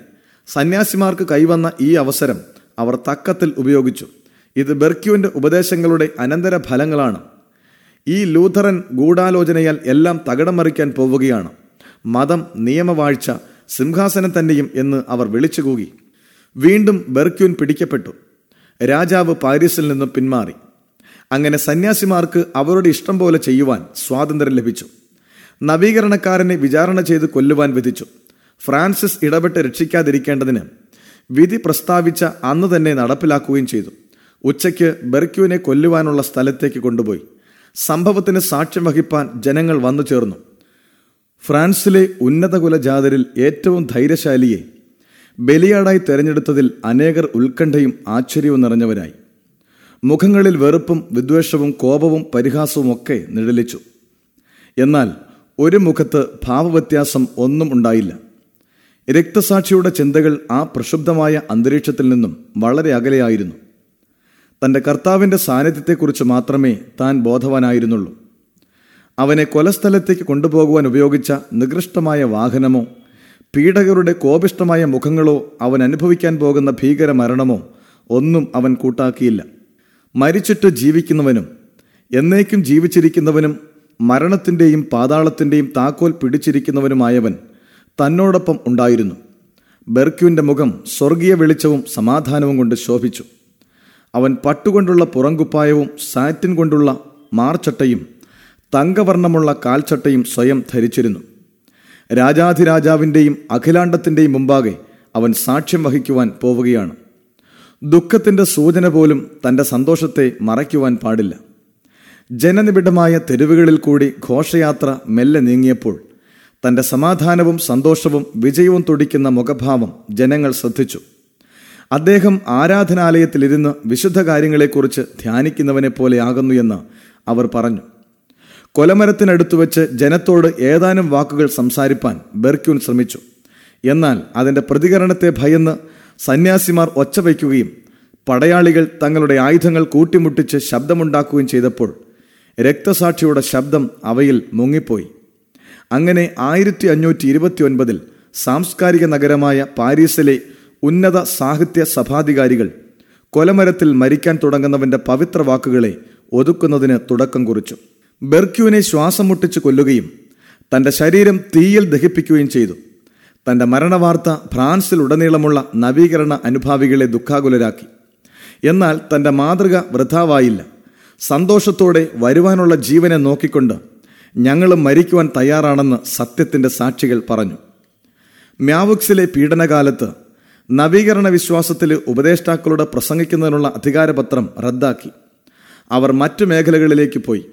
സന്യാസിമാർക്ക് കൈവന്ന ഈ അവസരം അവർ തക്കത്തിൽ ഉപയോഗിച്ചു. ഇത് ബെർക്യുവിൻ്റെ ഉപദേശങ്ങളുടെ അനന്തര ഫലങ്ങളാണ്. ഈ ലൂഥറൻ ഗൂഢാലോചനയാൽ എല്ലാം തകിടം മറിക്കാൻ പോവുകയാണ്. മതം, നിയമവാഴ്ച, സിംഹാസനം തന്നെയും എന്ന് അവർ വിളിച്ചുകൂകി. വീണ്ടും ബെർക്യുൻ പിടിക്കപ്പെട്ടു. രാജാവ് പാരീസിൽ നിന്നും പിന്മാറി. അങ്ങനെ സന്യാസിമാർക്ക് അവരുടെ ഇഷ്ടം പോലെ ചെയ്യുവാൻ സ്വാതന്ത്ര്യം ലഭിച്ചു. നവീകരണക്കാരനെ വിചാരണ ചെയ്ത് കൊല്ലുവാൻ വിധിച്ചു. ഫ്രാൻസിസ് ഇടപെട്ട് രക്ഷിക്കാതിരിക്കേണ്ടതിന് വിധി പ്രസ്താവിച്ച അന്ന് തന്നെ നടപ്പിലാക്കുകയും ചെയ്തു. ഉച്ചയ്ക്ക് ബെർക്യുവിനെ കൊല്ലുവാനുള്ള സ്ഥലത്തേക്ക് കൊണ്ടുപോയി. സംഭവത്തിന് സാക്ഷ്യം വഹിപ്പാൻ ജനങ്ങൾ വന്നു ചേർന്നു. ഫ്രാൻസിലെ ഉന്നതകുല ജാതരിൽ ഏറ്റവും ധൈര്യശാലിയെ ബലിയാടായി തെരഞ്ഞെടുത്തതിൽ അനേകർ ഉത്കണ്ഠയും ആശ്ചര്യവും നിറഞ്ഞവരായി. മുഖങ്ങളിൽ വെറുപ്പും വിദ്വേഷവും കോപവും പരിഹാസവും ഒക്കെ നിഴലിച്ചു. എന്നാൽ ഒരു മുഖത്ത് ഭാവവ്യത്യാസം ഒന്നും ഉണ്ടായില്ല. രക്തസാക്ഷിയുടെ ചിന്തകൾ ആ പ്രക്ഷുബ്ധമായ അന്തരീക്ഷത്തിൽ നിന്നും വളരെ അകലെയായിരുന്നു. തൻ്റെ കർത്താവിൻ്റെ സാന്നിധ്യത്തെക്കുറിച്ച് മാത്രമേ താൻ ബോധവാനായിരുന്നുള്ളൂ. അവനെ കൊലസ്ഥലത്തേക്ക് കൊണ്ടുപോകുവാൻ ഉപയോഗിച്ച നികൃഷ്ടമായ വാഹനമോ പീഡകരുടെ കോപിഷ്ടമായ മുഖങ്ങളോ അവൻ അനുഭവിക്കാൻ പോകുന്ന ഭീകര മരണമോ ഒന്നും അവൻ കൂട്ടാക്കിയില്ല. മരിച്ചിട്ട് ജീവിക്കുന്നവനും എന്നേക്കും ജീവിച്ചിരിക്കുന്നവനും മരണത്തിൻ്റെയും പാതാളത്തിൻ്റെയും താക്കോൽ പിടിച്ചിരിക്കുന്നവനുമായവൻ തന്നോടൊപ്പം ഉണ്ടായിരുന്നു. ബെർക്യുവിൻ്റെ മുഖം സ്വർഗീയ വെളിച്ചവും സമാധാനവും കൊണ്ട് ശോഭിച്ചു. അവൻ പട്ടുകൊണ്ടുള്ള പുറംകുപ്പായവും സാറ്റിൻ കൊണ്ടുള്ള മാർച്ചട്ടയും തങ്കവർണ്ണമുള്ള കാൽച്ചട്ടയും സ്വയം ധരിച്ചിരുന്നു. രാജാധിരാജാവിൻ്റെയും അഖിലാണ്ടത്തിൻ്റെയും മുമ്പാകെ അവൻ സാക്ഷ്യം വഹിക്കുവാൻ പോവുകയാണ്. ദുഃഖത്തിൻ്റെ സൂചന പോലും തൻ്റെ സന്തോഷത്തെ മറയ്ക്കുവാൻ പാടില്ല. ജനനിബിഡമായ തെരുവുകളിൽ കൂടി ഘോഷയാത്ര മെല്ലെ നീങ്ങിയപ്പോൾ തൻ്റെ സമാധാനവും സന്തോഷവും വിജയവും തുടിക്കുന്ന മുഖഭാവം ജനങ്ങൾ ശ്രദ്ധിച്ചു. അദ്ദേഹം ആരാധനാലയത്തിലിരുന്ന് വിശുദ്ധ കാര്യങ്ങളെക്കുറിച്ച് ധ്യാനിക്കുന്നവനെ പോലെയാകുന്നു എന്ന് അവർ പറഞ്ഞു. കൊലമരത്തിനടുത്തു വെച്ച് ജനത്തോട് ഏതാനും വാക്കുകൾ സംസാരിപ്പാൻ ബെർക്യുൻ ശ്രമിച്ചു. എന്നാൽ അതിൻ്റെ പ്രതികരണത്തെ ഭയന്ന് സന്യാസിമാർ ഒച്ച വയ്ക്കുകയും പടയാളികൾ തങ്ങളുടെ ആയുധങ്ങൾ കൂട്ടിമുട്ടിച്ച് ശബ്ദമുണ്ടാക്കുകയും ചെയ്തപ്പോൾ രക്തസാക്ഷിയുടെ ശബ്ദം അവയിൽ മുങ്ങിപ്പോയി. അങ്ങനെ 1529 സാംസ്കാരിക നഗരമായ പാരീസിലെ ഉന്നത സാഹിത്യ സഭാധികാരികൾ കൊലമരത്തിൽ മരിക്കാൻ തുടങ്ങുന്നവന്റെ പവിത്ര വാക്കുകളെ ഒതുക്കുന്നതിന് തുടക്കം കുറിച്ചു. ബെർക്യുവിനെ ശ്വാസം മുട്ടിച്ച് കൊല്ലുകയും തൻ്റെ ശരീരം തീയിൽ ദഹിപ്പിക്കുകയും ചെയ്തു. തൻ്റെ മരണവാർത്ത ഫ്രാൻസിലുടനീളമുള്ള നവീകരണ അനുഭാവികളെ ദുഃഖാകുലരാക്കി. എന്നാൽ തൻ്റെ മാതൃക വൃഥാവായില്ല. സന്തോഷത്തോടെ വരുവാനുള്ള ജീവനെ നോക്കിക്കൊണ്ട് ഞങ്ങളും മരിക്കുവാൻ തയ്യാറാണെന്ന് സത്യത്തിൻ്റെ സാക്ഷികൾ പറഞ്ഞു. മ്യാവുക്സിലെ പീഡനകാലത്ത് നവീകരണ വിശ്വാസത്തിൽ ഉപദേഷ്ടാക്കളോട് പ്രസംഗിക്കുന്നതിനുള്ള അധികാരപത്രം റദ്ദാക്കി. അവർ മറ്റു മേഖലകളിലേക്ക് പോയി.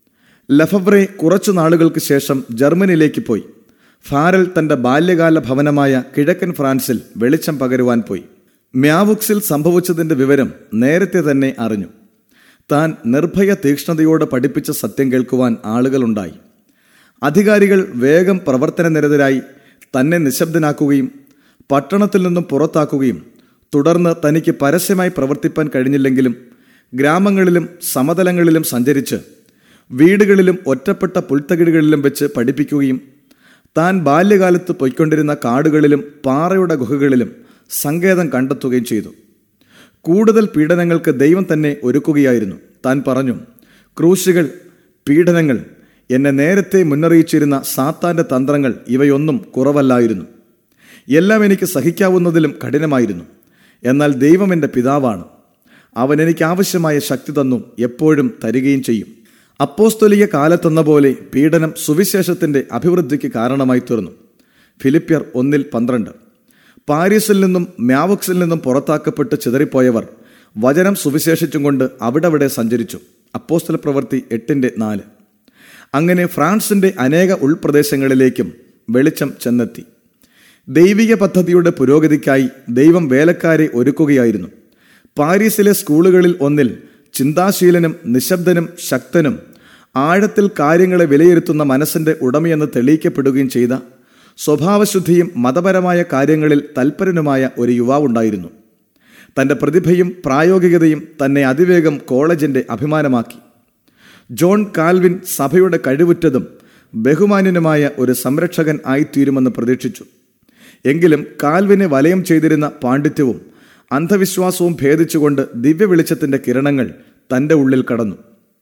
ലഫവ്രെ കുറച്ചു നാളുകൾക്ക് ശേഷം ജർമ്മനിയിലേക്ക് പോയി. ഫാരൽ തൻ്റെ ബാല്യകാല ഭവനമായ കിഴക്കൻ ഫ്രാൻസിൽ വെളിച്ചം പകരുവാൻ പോയി. മ്യാവുക്സിൽ സംഭവിച്ചതിൻ്റെ വിവരം നേരത്തെ തന്നെ അറിഞ്ഞു. താൻ നിർഭയ തീക്ഷ്ണതയോടെ പഠിപ്പിച്ച സത്യം കേൾക്കുവാൻ ആളുകളുണ്ടായി. അധികാരികൾ വേഗം പ്രവർത്തനനിരതരായി തന്നെ നിശബ്ദനാക്കുകയും പട്ടണത്തിൽ നിന്നും പുറത്താക്കുകയും തുടർന്ന് തനിക്ക് പരസ്യമായി പ്രവർത്തിപ്പാൻ കഴിഞ്ഞില്ലെങ്കിലും ഗ്രാമങ്ങളിലും സമതലങ്ങളിലും സഞ്ചരിച്ച് വീടുകളിലും ഒറ്റപ്പെട്ട പുൽത്തകിടുകളിലും വെച്ച് പഠിപ്പിക്കുകയും താൻ ബാല്യകാലത്ത് പൊയ്ക്കൊണ്ടിരുന്ന കാടുകളിലും പാറയുടെ ഗുഹകളിലും സങ്കേതം കണ്ടെത്തുകയും ചെയ്തു. കൂടുതൽ പീഡനങ്ങൾക്ക് ദൈവം തന്നെ ഒരുക്കുകയായിരുന്നു. താൻ പറഞ്ഞു, ക്രൂശുകൾ, പീഡനങ്ങൾ, എന്നെ നേരത്തെ മുന്നറിയിച്ചിരുന്ന സാത്താൻ്റെ തന്ത്രങ്ങൾ ഇവയൊന്നും കുറവല്ലായിരുന്നു. എല്ലാം എനിക്ക് സഹിക്കാവുന്നതിലും കഠിനമായിരുന്നു. എന്നാൽ ദൈവം എൻ്റെ പിതാവാണ്. അവൻ എനിക്ക് ആവശ്യമായ ശക്തി തന്നു, എപ്പോഴും തരികയും ചെയ്യും. അപ്പോസ്തോലിക കാലത്തെന്ന പോലെ പീഡനം സുവിശേഷത്തിൻ്റെ അഭിവൃദ്ധിക്ക് കാരണമായി തീർന്നു. ഫിലിപ്പിയർ 1:12. പാരീസിൽ നിന്നും മ്യാവുക്സിൽ നിന്നും പുറത്താക്കപ്പെട്ട് ചിതറിപ്പോയവർ വചനം സുവിശേഷിച്ചും കൊണ്ട് അവിടവിടെ സഞ്ചരിച്ചു. അപ്പോസ്തല പ്രവൃത്തി 8:4. അങ്ങനെ ഫ്രാൻസിൻ്റെ അനേക ഉൾപ്രദേശങ്ങളിലേക്കും വെളിച്ചം ചെന്നെത്തി. ദൈവിക പദ്ധതിയുടെ പുരോഗതിക്കായി ദൈവം വേലക്കാരെ ഒരുക്കുകയായിരുന്നു. പാരീസിലെ സ്കൂളുകളിൽ ഒന്നിൽ ചിന്താശീലനും നിശബ്ദനും ശക്തനും ആഴത്തിൽ കാര്യങ്ങളെ വിലയിരുത്തുന്ന മനസ്സിൻ്റെ ഉടമയെന്ന് തെളിയിക്കപ്പെടുകയും ചെയ്ത സ്വഭാവശുദ്ധിയും മതപരമായ കാര്യങ്ങളിൽ തൽപരനുമായ ഒരു യുവാവുണ്ടായിരുന്നു. തൻ്റെ പ്രതിഭയും പ്രായോഗികതയും തന്നെ അതിവേഗം കോളേജിൻ്റെ അഭിമാനമാക്കി. ജോൺ കാൽവിൻ സഭയുടെ കഴിവുറ്റതും ബഹുമാന്യനുമായ ഒരു സംരക്ഷകൻ ആയിത്തീരുമെന്ന് പ്രതീക്ഷിച്ചു. എങ്കിലും കാൽവിനെ വലയം ചെയ്തിരുന്ന പാണ്ഡിത്യവും അന്ധവിശ്വാസവും ഭേദിച്ചുകൊണ്ട് ദിവ്യ വെളിച്ചത്തിന്റെ കിരണങ്ങൾ തൻ്റെ ഉള്ളിൽ കടന്നു.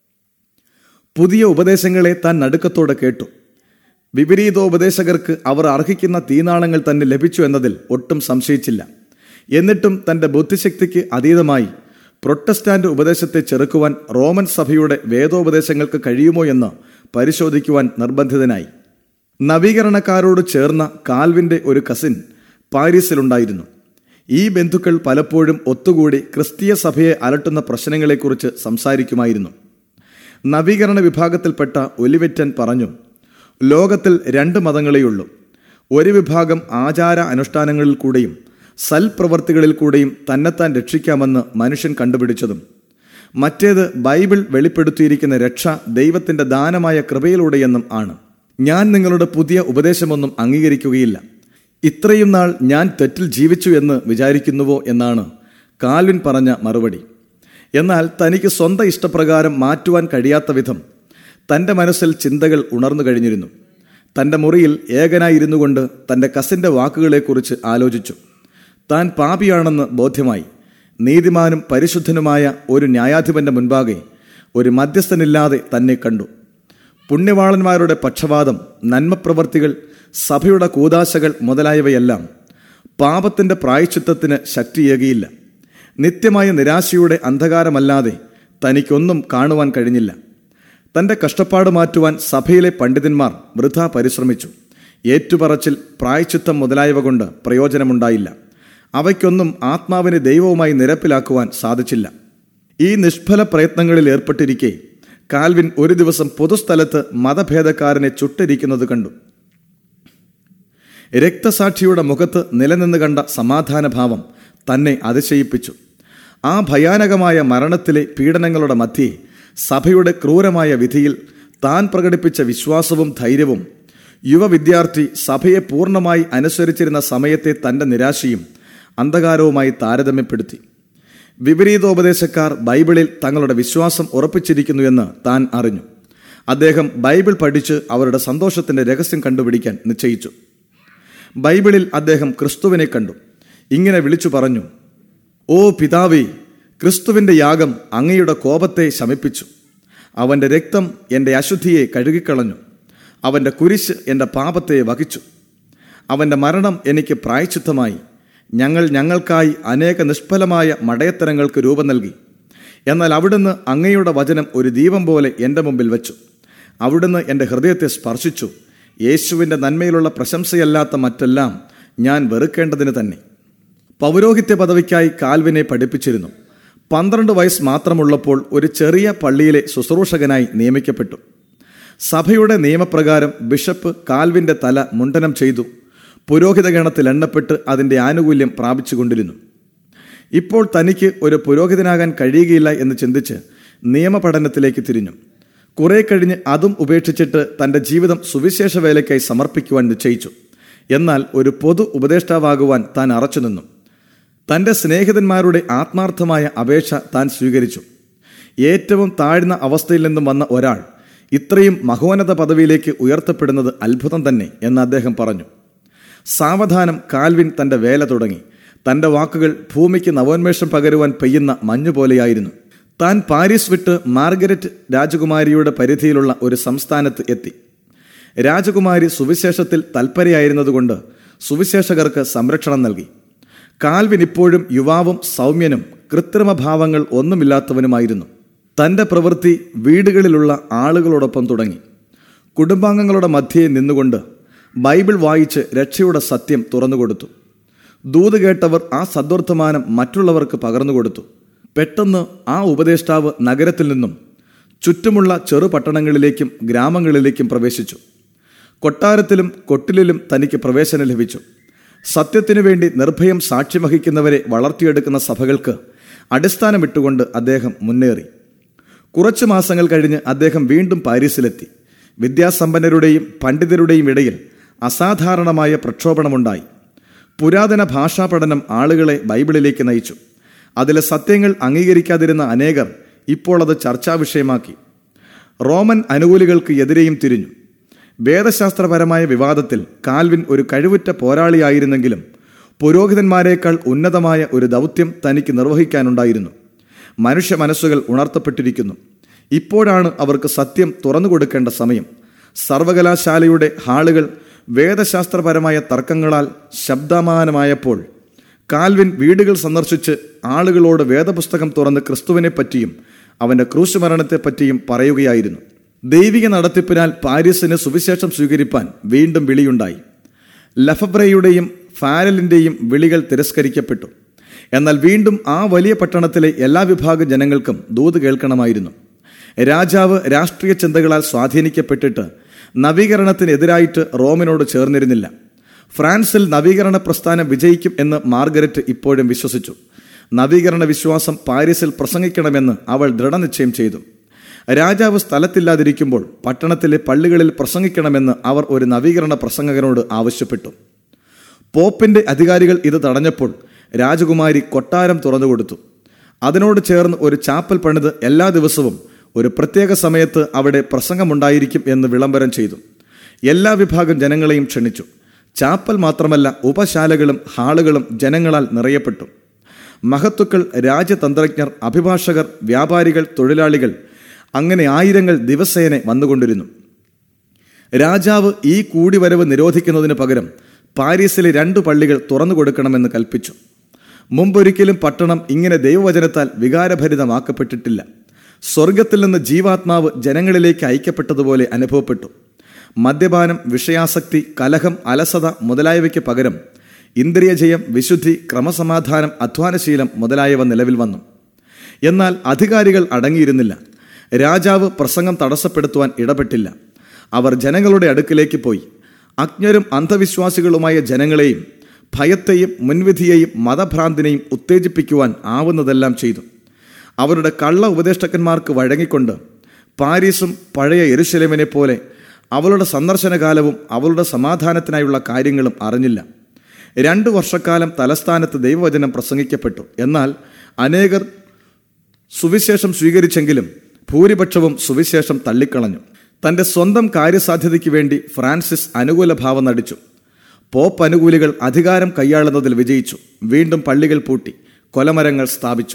പുതിയ ഉപദേശങ്ങളെ താൻ നടുക്കത്തോടെ കേട്ടു. വിപരീതോപദേശകർക്ക് അവർ അർഹിക്കുന്ന തീനാളങ്ങൾ തന്നെ ലഭിച്ചു എന്നതിൽ ഒട്ടും സംശയിച്ചില്ല. എന്നിട്ടും തൻ്റെ ബുദ്ധിശക്തിക്ക് അതീതമായി പ്രൊട്ടസ്റ്റാന്റ് ഉപദേശത്തെ ചെറുക്കുവാൻ റോമൻ സഭയുടെ വേദോപദേശങ്ങൾക്ക് കഴിയുമോ എന്ന് പരിശോധിക്കുവാൻ നിർബന്ധിതനായി. നവീകരണക്കാരോട് ചേർന്ന കാൽവിൻ്റെ ഒരു കസിൻ പാരീസിലുണ്ടായിരുന്നു. ഈ ബന്ധുക്കൾ പലപ്പോഴും ഒത്തുകൂടി ക്രിസ്തീയ സഭയെ അലട്ടുന്ന പ്രശ്നങ്ങളെക്കുറിച്ച് സംസാരിക്കുമായിരുന്നു. നവീകരണ വിഭാഗത്തിൽപ്പെട്ട ഒലിവെറ്റൻ പറഞ്ഞു, ലോകത്തിൽ 2 മതങ്ങളെയുള്ളൂ. ഒരു വിഭാഗം ആചാര അനുഷ്ഠാനങ്ങളിൽ കൂടെയും സൽപ്രവർത്തികളിൽ കൂടെയും തന്നെത്താൻ രക്ഷിക്കാമെന്ന് മനുഷ്യൻ കണ്ടുപിടിച്ചതും, മറ്റേത് ബൈബിൾ വെളിപ്പെടുത്തിയിരിക്കുന്ന രക്ഷ ദൈവത്തിൻ്റെ ദാനമായ കൃപയിലൂടെയെന്നും ആണ്. ഞാൻ നിങ്ങളുടെ പുതിയ ഉപദേശമൊന്നും അംഗീകരിക്കുകയില്ല. ഇത്രയും നാൾ ഞാൻ തെറ്റിൽ ജീവിച്ചു എന്ന് വിചാരിക്കുന്നുവോ എന്നാണ് കാൽവിൻ പറഞ്ഞ മറുപടി. എന്നാൽ തനിക്ക് സ്വന്തം ഇഷ്ടപ്രകാരം മാറ്റുവാൻ കഴിയാത്ത വിധം തൻ്റെ മനസ്സിൽ ചിന്തകൾ ഉണർന്നു കഴിഞ്ഞിരുന്നു. തൻ്റെ മുറിയിൽ ഏകനായിരുന്നു കൊണ്ട് തൻ്റെ കസിൻ്റെ വാക്കുകളെക്കുറിച്ച് ആലോചിച്ചു. താൻ പാപിയാണെന്ന് ബോധ്യമായി. നീതിമാനും പരിശുദ്ധനുമായ ഒരു ന്യായാധിപന്റെ മുൻപാകെ ഒരു മധ്യസ്ഥനില്ലാതെ തന്നെ കണ്ടു. പുണ്യവാളന്മാരുടെ പക്ഷപാതം, നന്മപ്രവർത്തികൾ, സഭയുടെ കൂദാശകൾ മുതലായവയെല്ലാം പാപത്തിൻ്റെ പ്രായശ്ചിത്തത്തിന് ശക്തിയേകിയില്ല. നിത്യമായ നിരാശയുടെ അന്ധകാരമല്ലാതെ തനിക്കൊന്നും കാണുവാൻ കഴിഞ്ഞില്ല. തൻ്റെ കഷ്ടപ്പാട് മാറ്റുവാൻ സഭയിലെ പണ്ഡിതന്മാർ വൃഥാ പരിശ്രമിച്ചു. ഏറ്റുപറച്ചിൽ, പ്രായശ്ചിത്തം മുതലായവ കൊണ്ട് പ്രയോജനമുണ്ടായില്ല. അവയ്ക്കൊന്നും ആത്മാവിനെ ദൈവവുമായി നിരപ്പിലാക്കുവാൻ സാധിച്ചില്ല. ഈ നിഷ്ഫല പ്രയത്നങ്ങളിൽ ഏർപ്പെട്ടിരിക്കെ കാൽവിൻ ഒരു ദിവസം പൊതുസ്ഥലത്ത് മതഭേദക്കാരനെ ചുട്ടിരിക്കുന്നത് കണ്ടു. രക്തസാക്ഷിയുടെ മുഖത്ത് നിലനിന്ന് കണ്ട സമാധാനഭാവം തന്നെ അതിശയിപ്പിച്ചു. ആ ഭയാനകമായ മരണത്തിലെ പീഡനങ്ങളുടെ മധ്യേ സഭയുടെ ക്രൂരമായ വിധിയിൽ താൻ പ്രകടിപ്പിച്ച വിശ്വാസവും ധൈര്യവും, യുവ വിദ്യാർത്ഥി സഭയെ പൂർണ്ണമായി അനുസരിച്ചിരുന്ന സമയത്തെ തൻ്റെ നിരാശയും അന്ധകാരവുമായി താരതമ്യപ്പെടുത്തി. വിപരീതോപദേശക്കാർ ബൈബിളിൽ തങ്ങളുടെ വിശ്വാസം ഉറപ്പിച്ചിരിക്കുന്നു എന്ന് താൻ അറിഞ്ഞു. അദ്ദേഹം ബൈബിൾ പഠിച്ച് അവരുടെ സന്തോഷത്തിൻ്റെ രഹസ്യം കണ്ടുപിടിക്കാൻ നിശ്ചയിച്ചു. ബൈബിളിൽ അദ്ദേഹം ക്രിസ്തുവിനെ കണ്ടു. ഇങ്ങനെ വിളിച്ചു പറഞ്ഞു, ഓ പിതാവേ, ക്രിസ്തുവിൻ്റെ യാഗം അങ്ങയുടെ കോപത്തെ ശമിപ്പിച്ചു. അവൻ്റെ രക്തം എൻ്റെ അശുദ്ധിയെ കഴുകിക്കളഞ്ഞു. അവൻ്റെ കുരിശ് എൻ്റെ പാപത്തെ വഹിച്ചു. അവൻ്റെ മരണം എനിക്ക് പ്രായശ്ചിത്തമായി. ഞങ്ങൾക്കായി അനേക നിഷ്ഫലമായ മടയത്തരങ്ങൾക്ക് രൂപം നൽകി. എന്നാൽ അവിടുന്ന് അങ്ങയുടെ വചനം ഒരു ദീപം പോലെ എൻ്റെ മുമ്പിൽ വെച്ചു. അവിടുന്ന് എൻ്റെ ഹൃദയത്തെ സ്പർശിച്ചു. യേശുവിൻ്റെ നന്മയിലുള്ള പ്രശംസയല്ലാത്ത മറ്റെല്ലാം ഞാൻ വെറുക്കേണ്ടതിന് തന്നെ. പൗരോഹിത്യ പദവിക്കായി കാൽവിനെ പഠിപ്പിച്ചിരുന്നു. 12 വയസ്സ് മാത്രമുള്ളപ്പോൾ ഒരു ചെറിയ പള്ളിയിലെ ശുശ്രൂഷകനായി നിയമിക്കപ്പെട്ടു. സഭയുടെ നിയമപ്രകാരം ബിഷപ്പ് കാൽവിൻ്റെ തല മുണ്ഡനം ചെയ്തു പുരോഹിത ഗണത്തിൽ എണ്ണപ്പെട്ട് അതിൻ്റെ ആനുകൂല്യം പ്രാപിച്ചുകൊണ്ടിരുന്നു. ഇപ്പോൾ തനിക്ക് ഒരു പുരോഹിതനാകാൻ കഴിയുകയില്ല എന്ന് ചിന്തിച്ച് നിയമപഠനത്തിലേക്ക് തിരിഞ്ഞു. കുറെ കഴിഞ്ഞ് അതും ഉപേക്ഷിച്ചിട്ട് തൻ്റെ ജീവിതം സുവിശേഷ വേലയ്ക്കായി സമർപ്പിക്കുവാൻ നിശ്ചയിച്ചു. എന്നാൽ ഒരു പൊതു ഉപദേഷ്ടാവാകുവാൻ താൻ അറച്ചുനിന്നു. തൻ്റെ സ്നേഹിതന്മാരുടെ ആത്മാർത്ഥമായ അപേക്ഷ താൻ സ്വീകരിച്ചു. ഏറ്റവും താഴ്ന്ന അവസ്ഥയിൽ നിന്നും വന്ന ഒരാൾ ഇത്രയും മഹോന്നത പദവിയിലേക്ക് ഉയർത്തപ്പെടുന്നത് അത്ഭുതം തന്നെ എന്ന് അദ്ദേഹം പറഞ്ഞു. സാവധാനം കാൽവിൻ തൻ്റെ വേല തുടങ്ങി. തൻ്റെ വാക്കുകൾ ഭൂമിക്ക് നവോന്മേഷം പകരുവാൻ പെയ്യുന്ന മഞ്ഞുപോലെയായിരുന്നു. താൻ പാരീസ് വിട്ട് മാർഗരറ്റ് രാജകുമാരിയുടെ പരിധിയിലുള്ള ഒരു സംസ്ഥാനത്ത് എത്തി. രാജകുമാരി സുവിശേഷത്തിൽ തൽപരയായിരുന്നതുകൊണ്ട് സുവിശേഷകർക്ക് സംരക്ഷണം നൽകി. കാൽവിൻ ഇപ്പോഴും യുവാവും സൗമ്യനും കൃത്രിമഭാവങ്ങൾ ഒന്നുമില്ലാത്തവനുമായിരുന്നു. തൻ്റെ പ്രവൃത്തി വീടുകളിലുള്ള ആളുകളോടൊപ്പം തുടങ്ങി. കുടുംബാംഗങ്ങളുടെ മധ്യേ നിന്നുകൊണ്ട് ബൈബിൾ വായിച്ച് രക്ഷയുടെ സത്യം തുറന്നുകൊടുത്തു. ദൂത് കേട്ടവർ ആ സദ്വർത്തമാനം മറ്റുള്ളവർക്ക് പകർന്നുകൊടുത്തു. പെട്ടെന്ന് ആ ഉപദേഷ്ടാവ് നഗരത്തിൽ നിന്നും ചുറ്റുമുള്ള ചെറുപട്ടണങ്ങളിലേക്കും ഗ്രാമങ്ങളിലേക്കും പ്രവേശിച്ചു. കൊട്ടാരത്തിലും കൊട്ടിലിലും തനിക്ക് പ്രവേശനം ലഭിച്ചു. സത്യത്തിനു വേണ്ടി നിർഭയം സാക്ഷ്യം വഹിക്കുന്നവരെ വളർത്തിയെടുക്കുന്ന സഭകൾക്ക് അടിസ്ഥാനമിട്ടുകൊണ്ട് അദ്ദേഹം മുന്നേറി. കുറച്ചു മാസങ്ങൾ കഴിഞ്ഞ് അദ്ദേഹം വീണ്ടും പാരീസിലെത്തി. വിദ്യാസമ്പന്നരുടെയും പണ്ഡിതരുടെയും ഇടയിൽ അസാധാരണമായ പ്രക്ഷോഭണമുണ്ടായി. പുരാതന ഭാഷാ പഠനം ആളുകളെ ബൈബിളിലേക്ക് നയിച്ചു. അതിലെ സത്യങ്ങൾ അംഗീകരിക്കാതിരുന്ന അനേകർ ഇപ്പോൾ അത് ചർച്ചാ വിഷയമാക്കി. റോമൻ അനുകൂലികൾക്ക് എതിരെയും തിരിഞ്ഞു. വേദശാസ്ത്രപരമായ വിവാദത്തിൽ കാൽവിൻ ഒരു കഴിവുറ്റ പോരാളിയായിരുന്നെങ്കിലും പുരോഹിതന്മാരെക്കാൾ ഉന്നതമായ ഒരു ദൗത്യം തനിക്ക് നിർവഹിക്കാനുണ്ടായിരുന്നു. മനുഷ്യ മനസ്സുകൾ ഉണർത്തപ്പെട്ടിരിക്കുന്നു. ഇപ്പോഴാണ് അവർക്ക് സത്യം തുറന്നുകൊടുക്കേണ്ട സമയം. സർവകലാശാലയുടെ ഹാളുകൾ വേദശാസ്ത്രപരമായ തർക്കങ്ങളാൽ ശബ്ദമാനമായപ്പോൾ കാൽവിൻ വീടുകൾ സന്ദർശിച്ച് ആളുകളോട് വേദപുസ്തകം തുറന്ന് ക്രിസ്തുവിനെപ്പറ്റിയും അവൻ്റെ ക്രൂശുമരണത്തെപ്പറ്റിയും പറയുകയായിരുന്നു. ദൈവിക നടത്തിപ്പിനാൽ പാരീസിന് സുവിശേഷം സ്വീകരിപ്പാൻ വീണ്ടും വിളിയുണ്ടായി. ലഫബ്രയുടെയും ഫാരലിൻ്റെയും വിളികൾ തിരസ്കരിക്കപ്പെട്ടു. എന്നാൽ വീണ്ടും ആ വലിയ പട്ടണത്തിലെ എല്ലാ വിഭാഗം ജനങ്ങൾക്കും ദൂത് കേൾക്കണമായിരുന്നു. രാജാവ് രാഷ്ട്രീയ ചിന്തകളാൽ സ്വാധീനിക്കപ്പെട്ടിട്ട് നവീകരണത്തിനെതിരായിട്ട് റോമിനോട് ചേർന്നിരുന്നില്ല. ഫ്രാൻസിൽ നവീകരണ പ്രസ്ഥാനം വിജയിക്കും എന്ന് മാർഗരറ്റ് ഇപ്പോഴും വിശ്വസിച്ചു. നവീകരണ വിശ്വാസം പാരീസിൽ പ്രസംഗിക്കണമെന്ന് അവൾ ദൃഢനിശ്ചയം ചെയ്തു. രാജാവ് സ്ഥലത്തില്ലാതിരിക്കുമ്പോൾ പട്ടണത്തിലെ പള്ളികളിൽ പ്രസംഗിക്കണമെന്ന് അവർ ഒരു നവീകരണ പ്രസംഗകനോട് ആവശ്യപ്പെട്ടു. പോപ്പിന്റെ അധികാരികൾ ഇത് തടഞ്ഞപ്പോൾ രാജകുമാരി കൊട്ടാരം തുറന്നുകൊടുത്തു. അതിനോട് ചേർന്ന് ഒരു ചാപ്പൽ പണിത് എല്ലാ ദിവസവും ഒരു പ്രത്യേക സമയത്ത് അവിടെ പ്രസംഗമുണ്ടായിരിക്കും എന്ന് വിളംബരം ചെയ്തു. എല്ലാ വിഭാഗം ജനങ്ങളെയും ക്ഷണിച്ചു. ചാപ്പൽ മാത്രമല്ല, ഉപശാലകളും ഹാളുകളും ജനങ്ങളാൽ നിറയപ്പെട്ടു. മഹത്തുക്കൾ, രാജ്യതന്ത്രജ്ഞർ, അഭിഭാഷകർ, വ്യാപാരികൾ, തൊഴിലാളികൾ, അങ്ങനെ ആയിരങ്ങൾ ദിവസേന വന്നുകൊണ്ടിരുന്നു. രാജാവ് ഈ കൂടിവരവ് നിരോധിക്കുന്നതിന് പകരം പാരീസിലെ 2 പള്ളികൾ തുറന്നു കൊടുക്കണമെന്ന് കൽപ്പിച്ചു. മുമ്പൊരിക്കലും പട്ടണം ഇങ്ങനെ ദൈവവചനത്താൽ വികാരഭരിതമാക്കപ്പെട്ടിട്ടില്ല. സ്വർഗത്തിൽ നിന്ന് ജീവാത്മാവ് ജനങ്ങളിലേക്ക് അയക്കപ്പെട്ടതുപോലെ അനുഭവപ്പെട്ടു. മദ്യപാനം, വിഷയാസക്തി, കലഹം, അലസത മുതലായവയ്ക്ക് പകരം ഇന്ദ്രിയജയം, വിശുദ്ധി, ക്രമസമാധാനം, അധ്വാനശീലം മുതലായവ നിലവിൽ വന്നു. എന്നാൽ അധികാരികൾ അടങ്ങിയിരുന്നില്ല. രാജാവ് പ്രസംഗം തടസ്സപ്പെടുത്തുവാൻ ഇടപെട്ടില്ല. അവർ ജനങ്ങളുടെ അടുക്കിലേക്ക് പോയി. അജ്ഞരും അന്ധവിശ്വാസികളുമായ ജനങ്ങളെയും ഭയത്തെയും മുൻവിധിയെയും മതഭ്രാന്തിനെയും ഉത്തേജിപ്പിക്കുവാൻ ആവുന്നതെല്ലാം ചെയ്തു. അവരുടെ കള്ള ഉപദേഷ്ടക്കന്മാർക്ക് വഴങ്ങിക്കൊണ്ട് പാരീസും പഴയ യെരുശലേമിനെ പോലെ അവളുടെ സന്ദർശനകാലവും അവളുടെ സമാധാനത്തിനായുള്ള കാര്യങ്ങളും അറിഞ്ഞില്ല. 2 വർഷക്കാലം തലസ്ഥാനത്ത് ദൈവവചനം പ്രസംഗിക്കപ്പെട്ടു. എന്നാൽ അനേകർ സുവിശേഷം സ്വീകരിച്ചെങ്കിലും ഭൂരിപക്ഷവും സുവിശേഷം തള്ളിക്കളഞ്ഞു. തൻ്റെ സ്വന്തം കാര്യസാധ്യതയ്ക്ക് വേണ്ടി ഫ്രാൻസിസ് അനുകൂല ഭാവം നടിച്ചു. പോപ്പ് അനുകൂലികൾ അധികാരം കൈയാളുന്നതിൽ വിജയിച്ചു. വീണ്ടും പള്ളികൾ പൂട്ടി, കൊലമരങ്ങൾ സ്ഥാപിച്ചു.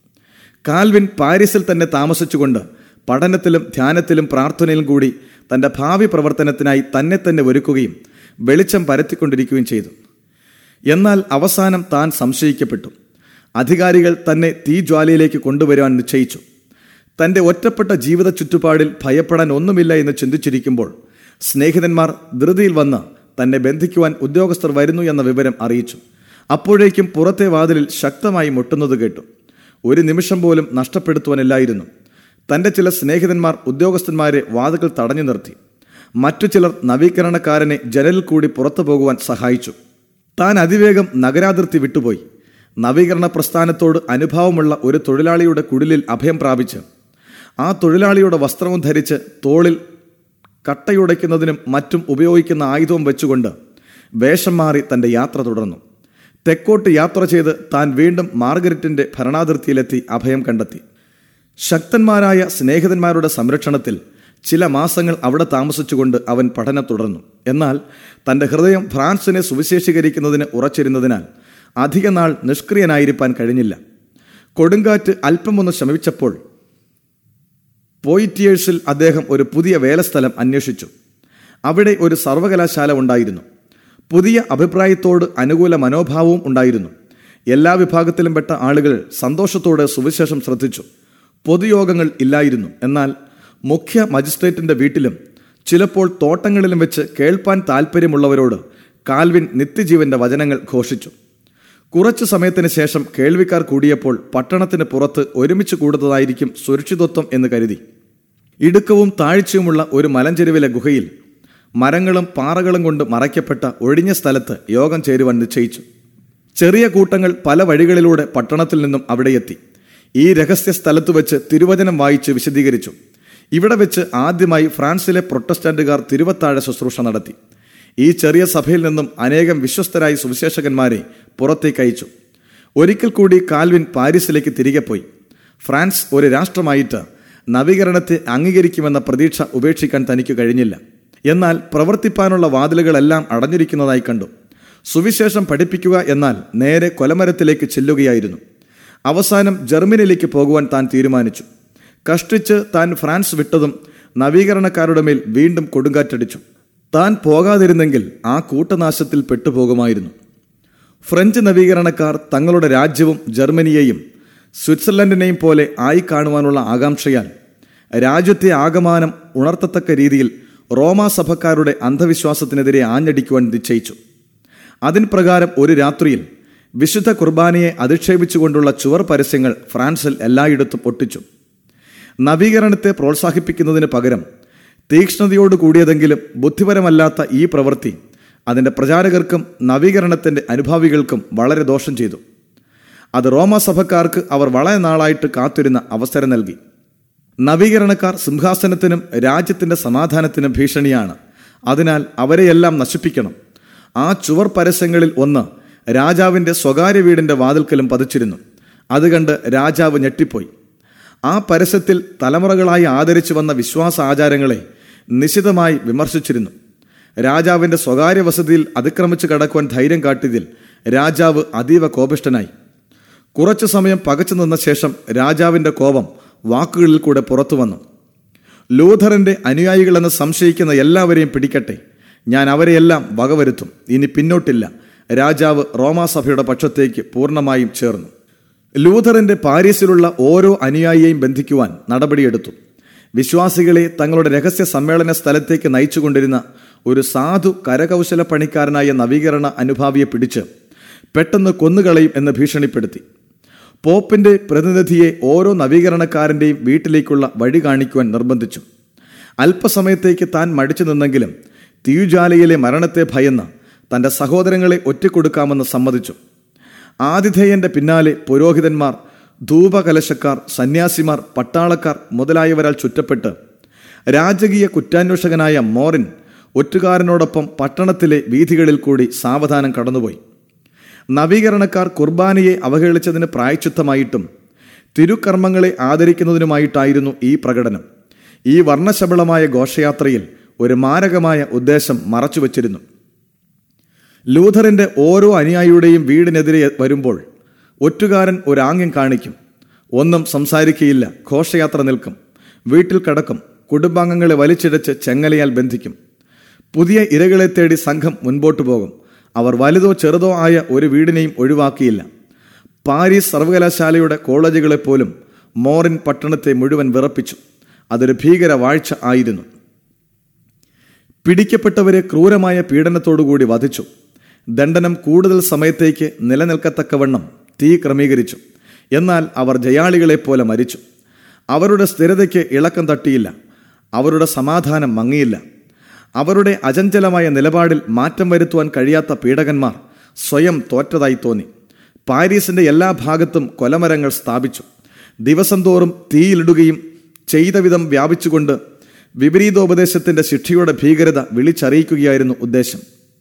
കാൽവിൻ പാരീസിൽ തന്നെ താമസിച്ചുകൊണ്ട് പഠനത്തിലും ധ്യാനത്തിലും പ്രാർത്ഥനയിലും കൂടി തൻ്റെ ഭാവി പ്രവർത്തനത്തിനായി തന്നെ തന്നെ ഒരുക്കുകയും വെളിച്ചം പരത്തിക്കൊണ്ടിരിക്കുകയും ചെയ്തു. എന്നാൽ അവസാനം താൻ സംശയിക്കപ്പെട്ടു. അധികാരികൾ തന്നെ തീജ്വാലയിലേക്ക് കൊണ്ടുവരുവാൻ നിശ്ചയിച്ചു. തൻ്റെ ഒറ്റപ്പെട്ട ജീവിത ചുറ്റുപാടിൽ ഭയപ്പെടാൻ ഒന്നുമില്ല എന്ന് ചിന്തിച്ചിരിക്കുമ്പോൾ സ്നേഹിതന്മാർ ധൃതിയിൽ വന്ന് തന്നെ ബന്ധിക്കുവാൻ ഉദ്യോഗസ്ഥർ വരുന്നു എന്ന വിവരം അറിയിച്ചു. അപ്പോഴേക്കും പുറത്തെ വാതിലിൽ ശക്തമായി മുട്ടുന്നത് കേട്ടു. ഒരു നിമിഷം പോലും നഷ്ടപ്പെടുത്തുവാനില്ലായിരുന്നു. തൻ്റെ ചില സ്നേഹിതന്മാർ ഉദ്യോഗസ്ഥന്മാരെ വാതിൽക്കൽ തടഞ്ഞു നിർത്തി. മറ്റു ചിലർ നവീകരണക്കാരനെ ജനലിൽ കൂടി പുറത്തു പോകുവാൻ സഹായിച്ചു. താൻ അതിവേഗം നഗരാതിർത്തി വിട്ടുപോയി. നവീകരണ പ്രസ്ഥാനത്തോട് അനുഭാവമുള്ള ഒരു തൊഴിലാളിയുടെ കുടിലിൽ അഭയം പ്രാപിച്ച് ആ തൊഴിലാളിയുടെ വസ്ത്രവും ധരിച്ച് തോളിൽ കട്ടയുടയ്ക്കുന്നതിനും മറ്റും ഉപയോഗിക്കുന്ന ആയുധവും വെച്ചുകൊണ്ട് വേഷം മാറി തൻ്റെ യാത്ര തുടർന്നു. തെക്കോട്ട് യാത്ര ചെയ്ത് താൻ വീണ്ടും മാർഗരറ്റിൻ്റെ ഭരണാതിർത്തിയിലെത്തി അഭയം കണ്ടെത്തി. ശക്തന്മാരായ സ്നേഹിതന്മാരുടെ സംരക്ഷണത്തിൽ ചില മാസങ്ങൾ അവിടെ താമസിച്ചുകൊണ്ട് അവൻ പഠനം തുടർന്നു. എന്നാൽ തൻ്റെ ഹൃദയം ഫ്രാൻസിനെ സുവിശേഷീകരിക്കുന്നതിന് ഉറച്ചിരുന്നതിനാൽ അധിക നാൾ നിഷ്ക്രിയനായിരിക്കാൻ കഴിഞ്ഞില്ല. കൊടുങ്കാറ്റ് അല്പമൊന്ന് ശമിച്ചപ്പോൾ പോയിറ്റിയേഴ്സിൽ അദ്ദേഹം ഒരു പുതിയ വേലസ്ഥലം അന്വേഷിച്ചു. അവിടെ ഒരു സർവകലാശാല ഉണ്ടായിരുന്നു. പുതിയ അഭിപ്രായത്തോട് അനുകൂല മനോഭാവവും ഉണ്ടായിരുന്നു. എല്ലാ വിഭാഗത്തിലും പെട്ട ആളുകൾ സന്തോഷത്തോടെ സുവിശേഷം ശ്രദ്ധിച്ചു. പൊതുയോഗങ്ങൾ ഇല്ലായിരുന്നു. എന്നാൽ മുഖ്യ മജിസ്ട്രേറ്റിൻ്റെ വീട്ടിലും ചിലപ്പോൾ തോട്ടങ്ങളിലും വെച്ച് കേൾപ്പാൻ താല്പര്യമുള്ളവരോട് കാൽവിൻ നിത്യജീവന്റെ വചനങ്ങൾ ഘോഷിച്ചു. കുറച്ചു സമയത്തിന് ശേഷം കേൾവിക്കാർ കൂടിയപ്പോൾ പട്ടണത്തിന് പുറത്ത് ഒരുമിച്ച് കൂടുന്നതായിരിക്കും സുരക്ഷിതത്വം എന്ന് കരുതി. ഇടുക്കവും താഴ്ചയുമുള്ള ഒരു മലഞ്ചെരുവിലെ ഗുഹയിൽ മരങ്ങളും പാറകളും കൊണ്ട് മറയ്ക്കപ്പെട്ട ഒഴിഞ്ഞ സ്ഥലത്ത് യോഗം ചേരുവാൻ നിശ്ചയിച്ചു. ചെറിയ കൂട്ടങ്ങൾ പല വഴികളിലൂടെ പട്ടണത്തിൽ നിന്നും അവിടെ എത്തി. ഈ രഹസ്യ സ്ഥലത്ത് വെച്ച് തിരുവചനം വായിച്ച് വിശദീകരിച്ചു. ഇവിടെ വെച്ച് ആദ്യമായി ഫ്രാൻസിലെ പ്രൊട്ടസ്റ്റന്റുകാർ തിരുവത്താഴ ശുശ്രൂഷ നടത്തി. ഈ ചെറിയ സഭയിൽ നിന്നും അനേകം വിശ്വസ്തരായ സുവിശേഷകന്മാരെ പുറത്തേക്ക് അയച്ചു. ഒരിക്കൽ കൂടി കാൽവിൻ പാരീസിലേക്ക് തിരികെ പോയി. ഫ്രാൻസ് ഒരു രാഷ്ട്രമായിട്ട് നവീകരണത്തെ അംഗീകരിക്കുമെന്ന പ്രതീക്ഷ ഉപേക്ഷിക്കാൻ തനിക്ക് കഴിഞ്ഞില്ല. എന്നാൽ പ്രവർത്തിപ്പാനുള്ള വാതിലുകളെല്ലാം അടഞ്ഞിരിക്കുന്നതായി കണ്ടു. സുവിശേഷം പഠിപ്പിക്കുക എന്നാൽ നേരെ കൊലമരത്തിലേക്ക് ചെല്ലുകയായിരുന്നു. അവസാനം ജർമ്മനിയിലേക്ക് പോകുവാൻ താൻ തീരുമാനിച്ചു. കഷ്ടിച്ച് താൻ ഫ്രാൻസ് വിട്ടതും നവീകരണക്കാരുടെ മേൽ വീണ്ടും കൊടുങ്കാറ്റടിച്ചു. താൻ പോകാതിരുന്നെങ്കിൽ ആ കൂട്ടനാശത്തിൽ പെട്ടുപോകുമായിരുന്നു. ഫ്രഞ്ച് നവീകരണക്കാർ തങ്ങളുടെ രാജ്യവും ജർമ്മനിയെയും സ്വിറ്റ്സർലൻഡിനെയും പോലെ ആയി കാണുവാനുള്ള ആകാംക്ഷയാൽ രാജ്യത്തെ ആകമാനം ഉണർത്തത്തക്ക രീതിയിൽ റോമാ സഭക്കാരുടെ അന്ധവിശ്വാസത്തിനെതിരെ ആഞ്ഞടിക്കുവാൻ നിശ്ചയിച്ചു. അതിൻ പ്രകാരം ഒരു രാത്രിയിൽ വിശുദ്ധ കുർബാനയെ അധിക്ഷേപിച്ചുകൊണ്ടുള്ള ചുവർ പരസ്യങ്ങൾ ഫ്രാൻസിൽ എല്ലായിടത്തും ഒട്ടിച്ചു. നവീകരണത്തെ പ്രോത്സാഹിപ്പിക്കുന്നതിന് പകരം തീക്ഷ്ണതയോട് കൂടിയതെങ്കിലും ബുദ്ധിപരമല്ലാത്ത ഈ പ്രവൃത്തി അതിൻ്റെ പ്രചാരകർക്കും നവീകരണത്തിൻ്റെ അനുഭാവികൾക്കും വളരെ ദോഷം ചെയ്തു. അത് റോമാ സഭക്കാർക്ക് അവർ വളരെ നാളായിട്ട് കാത്തിരുന്ന അവസരം നൽകി. നവീകരണക്കാർ സിംഹാസനത്തിനും രാജ്യത്തിൻ്റെ സമാധാനത്തിനും ഭീഷണിയാണ്. അതിനാൽ അവരെയെല്ലാം നശിപ്പിക്കണം. ആ ചുവർ പരസ്യങ്ങളിൽ ഒന്ന് രാജാവിൻ്റെ സ്വകാര്യ വീടിൻ്റെ വാതിൽക്കലും പതിച്ചിരുന്നു. അത് കണ്ട് രാജാവ് ഞെട്ടിപ്പോയി. ആ പരസ്യത്തിൽ തലമുറകളായി ആദരിച്ചു വന്ന വിശ്വാസ ആചാരങ്ങളെ നിശിതമായി വിമർശിച്ചിരുന്നു. രാജാവിൻ്റെ സ്വകാര്യ വസതിയിൽ അതിക്രമിച്ചു കടക്കുവാൻ ധൈര്യം കാട്ടിയതിൽ രാജാവ് അതീവ കോപിഷ്ഠനായി. കുറച്ചു സമയം പകച്ചു നിന്ന ശേഷം രാജാവിൻ്റെ കോപം വാക്കുകളിൽ കൂടെ പുറത്തു വന്നു. ലൂഥറിൻ്റെ അനുയായികളെന്ന് സംശയിക്കുന്ന എല്ലാവരെയും പിടിക്കട്ടെ, ഞാൻ അവരെയെല്ലാം വകവരുത്തും. ഇനി പിന്നോട്ടില്ല. രാജാവ് റോമാസഭയുടെ പക്ഷത്തേക്ക് പൂർണ്ണമായും ചേർന്നു. ലൂഥറിൻ്റെ പാരീസിലുള്ള ഓരോ അനുയായിയെയും ബന്ധിക്കുവാൻ നടപടിയെടുത്തു. വിശ്വാസികളെ തങ്ങളുടെ രഹസ്യ സമ്മേളന സ്ഥലത്തേക്ക് നയിച്ചുകൊണ്ടിരുന്ന ഒരു സാധു കരകൗശല പണിക്കാരനായ നവീകരണ അനുഭാവിയെ പിടിച്ച് പെട്ടെന്ന് കൊന്നുകളയും എന്ന് ഭീഷണിപ്പെടുത്തി. പോപ്പിന്റെ പ്രതിനിധിയെ ഓരോ നവീകരണക്കാരൻ്റെയും വീട്ടിലേക്കുള്ള വഴി കാണിക്കുവാൻ നിർബന്ധിച്ചു. അല്പസമയത്തേക്ക് താൻ മടിച്ചു നിന്നെങ്കിലും തീയുജാലയിലെ മരണത്തെ ഭയന്ന് തൻ്റെ സഹോദരങ്ങളെ ഒറ്റക്കൊടുക്കാമെന്ന് സമ്മതിച്ചു. ആതിഥേയന്റെ പിന്നാലെ പുരോഹിതന്മാർ, ധൂപകലശക്കാർ, സന്യാസിമാർ, പട്ടാളക്കാർ മുതലായവരാൽ ചുറ്റപ്പെട്ട് രാജകീയ കുറ്റാന്വേഷകനായ മോറിൻ ഒറ്റുകാരനോടൊപ്പം പട്ടണത്തിലെ വീഥികളിൽ കൂടി സാവധാനം കടന്നുപോയി. നവീകരണക്കാർ കുർബാനയെ അവഹേളിച്ചതിന് പ്രായശ്ചിത്തമായിട്ടും തിരുക്കർമ്മങ്ങളെ ആദരിക്കുന്നതിനുമായിട്ടായിരുന്നു ഈ പ്രകടനം. ഈ വർണ്ണശബളമായ ഘോഷയാത്രയിൽ ഒരു മാരകമായ ഉദ്ദേശം മറച്ചുവെച്ചിരുന്നു. ലൂഥറിൻ്റെ ഓരോ അനുയായിയുടെയും വീടിനെതിരെ വരുമ്പോൾ ഒറ്റുകാരൻ ഒരാംഗ്യം കാണിക്കും. ഒന്നും സംസാരിക്കുകയില്ല. ഘോഷയാത്ര നിൽക്കും. വീട്ടിൽ കടക്കും. കുടുംബാംഗങ്ങളെ വലിച്ചിഴച്ച് ചെങ്ങലയാൽ ബന്ധിക്കും. പുതിയ ഇരകളെ തേടി സംഘം മുൻപോട്ടു പോകും. അവർ വലുതോ ചെറുതോ ആയ ഒരു വീടിനെയും ഒഴിവാക്കിയില്ല. പാരീസ് സർവകലാശാലയുടെ കോളേജുകളെപ്പോലും മോറിൻ പട്ടണത്തെ മുഴുവൻ വിറപ്പിച്ചു. അതൊരു ഭീകര വാഴ്ച ആയിരുന്നു. പിടിക്കപ്പെട്ടവരെ ക്രൂരമായ പീഡനത്തോടുകൂടി വധിച്ചു. ദണ്ഡനം കൂടുതൽ സമയത്തേക്ക് നിലനിൽക്കത്തക്കവണ്ണം തീ ക്രമീകരിച്ചു. എന്നാൽ അവർ ജയാളികളെപ്പോലെ മരിച്ചു. അവരുടെ സ്ഥിരതയ്ക്ക് ഇളക്കം തട്ടിയില്ല. അവരുടെ സമാധാനം മങ്ങിയില്ല. അവരുടെ അചഞ്ചലമായ നിലപാടിൽ മാറ്റം വരുത്തുവാൻ കഴിയാത്ത പീഡകന്മാർ സ്വയം തോറ്റതായി തോന്നി. പാരീസിന്റെ എല്ലാ ഭാഗത്തും കൊലമരങ്ങൾ സ്ഥാപിച്ചു. ദിവസം തോറും തീയിലിടുകയും ചെയ്ത വിധം വ്യാപിച്ചുകൊണ്ട് വിപരീതോപദേശത്തിന്റെ ശിക്ഷയുടെ ഭീകരത വിളിച്ചറിയിക്കുകയായിരുന്നു ഉദ്ദേശം.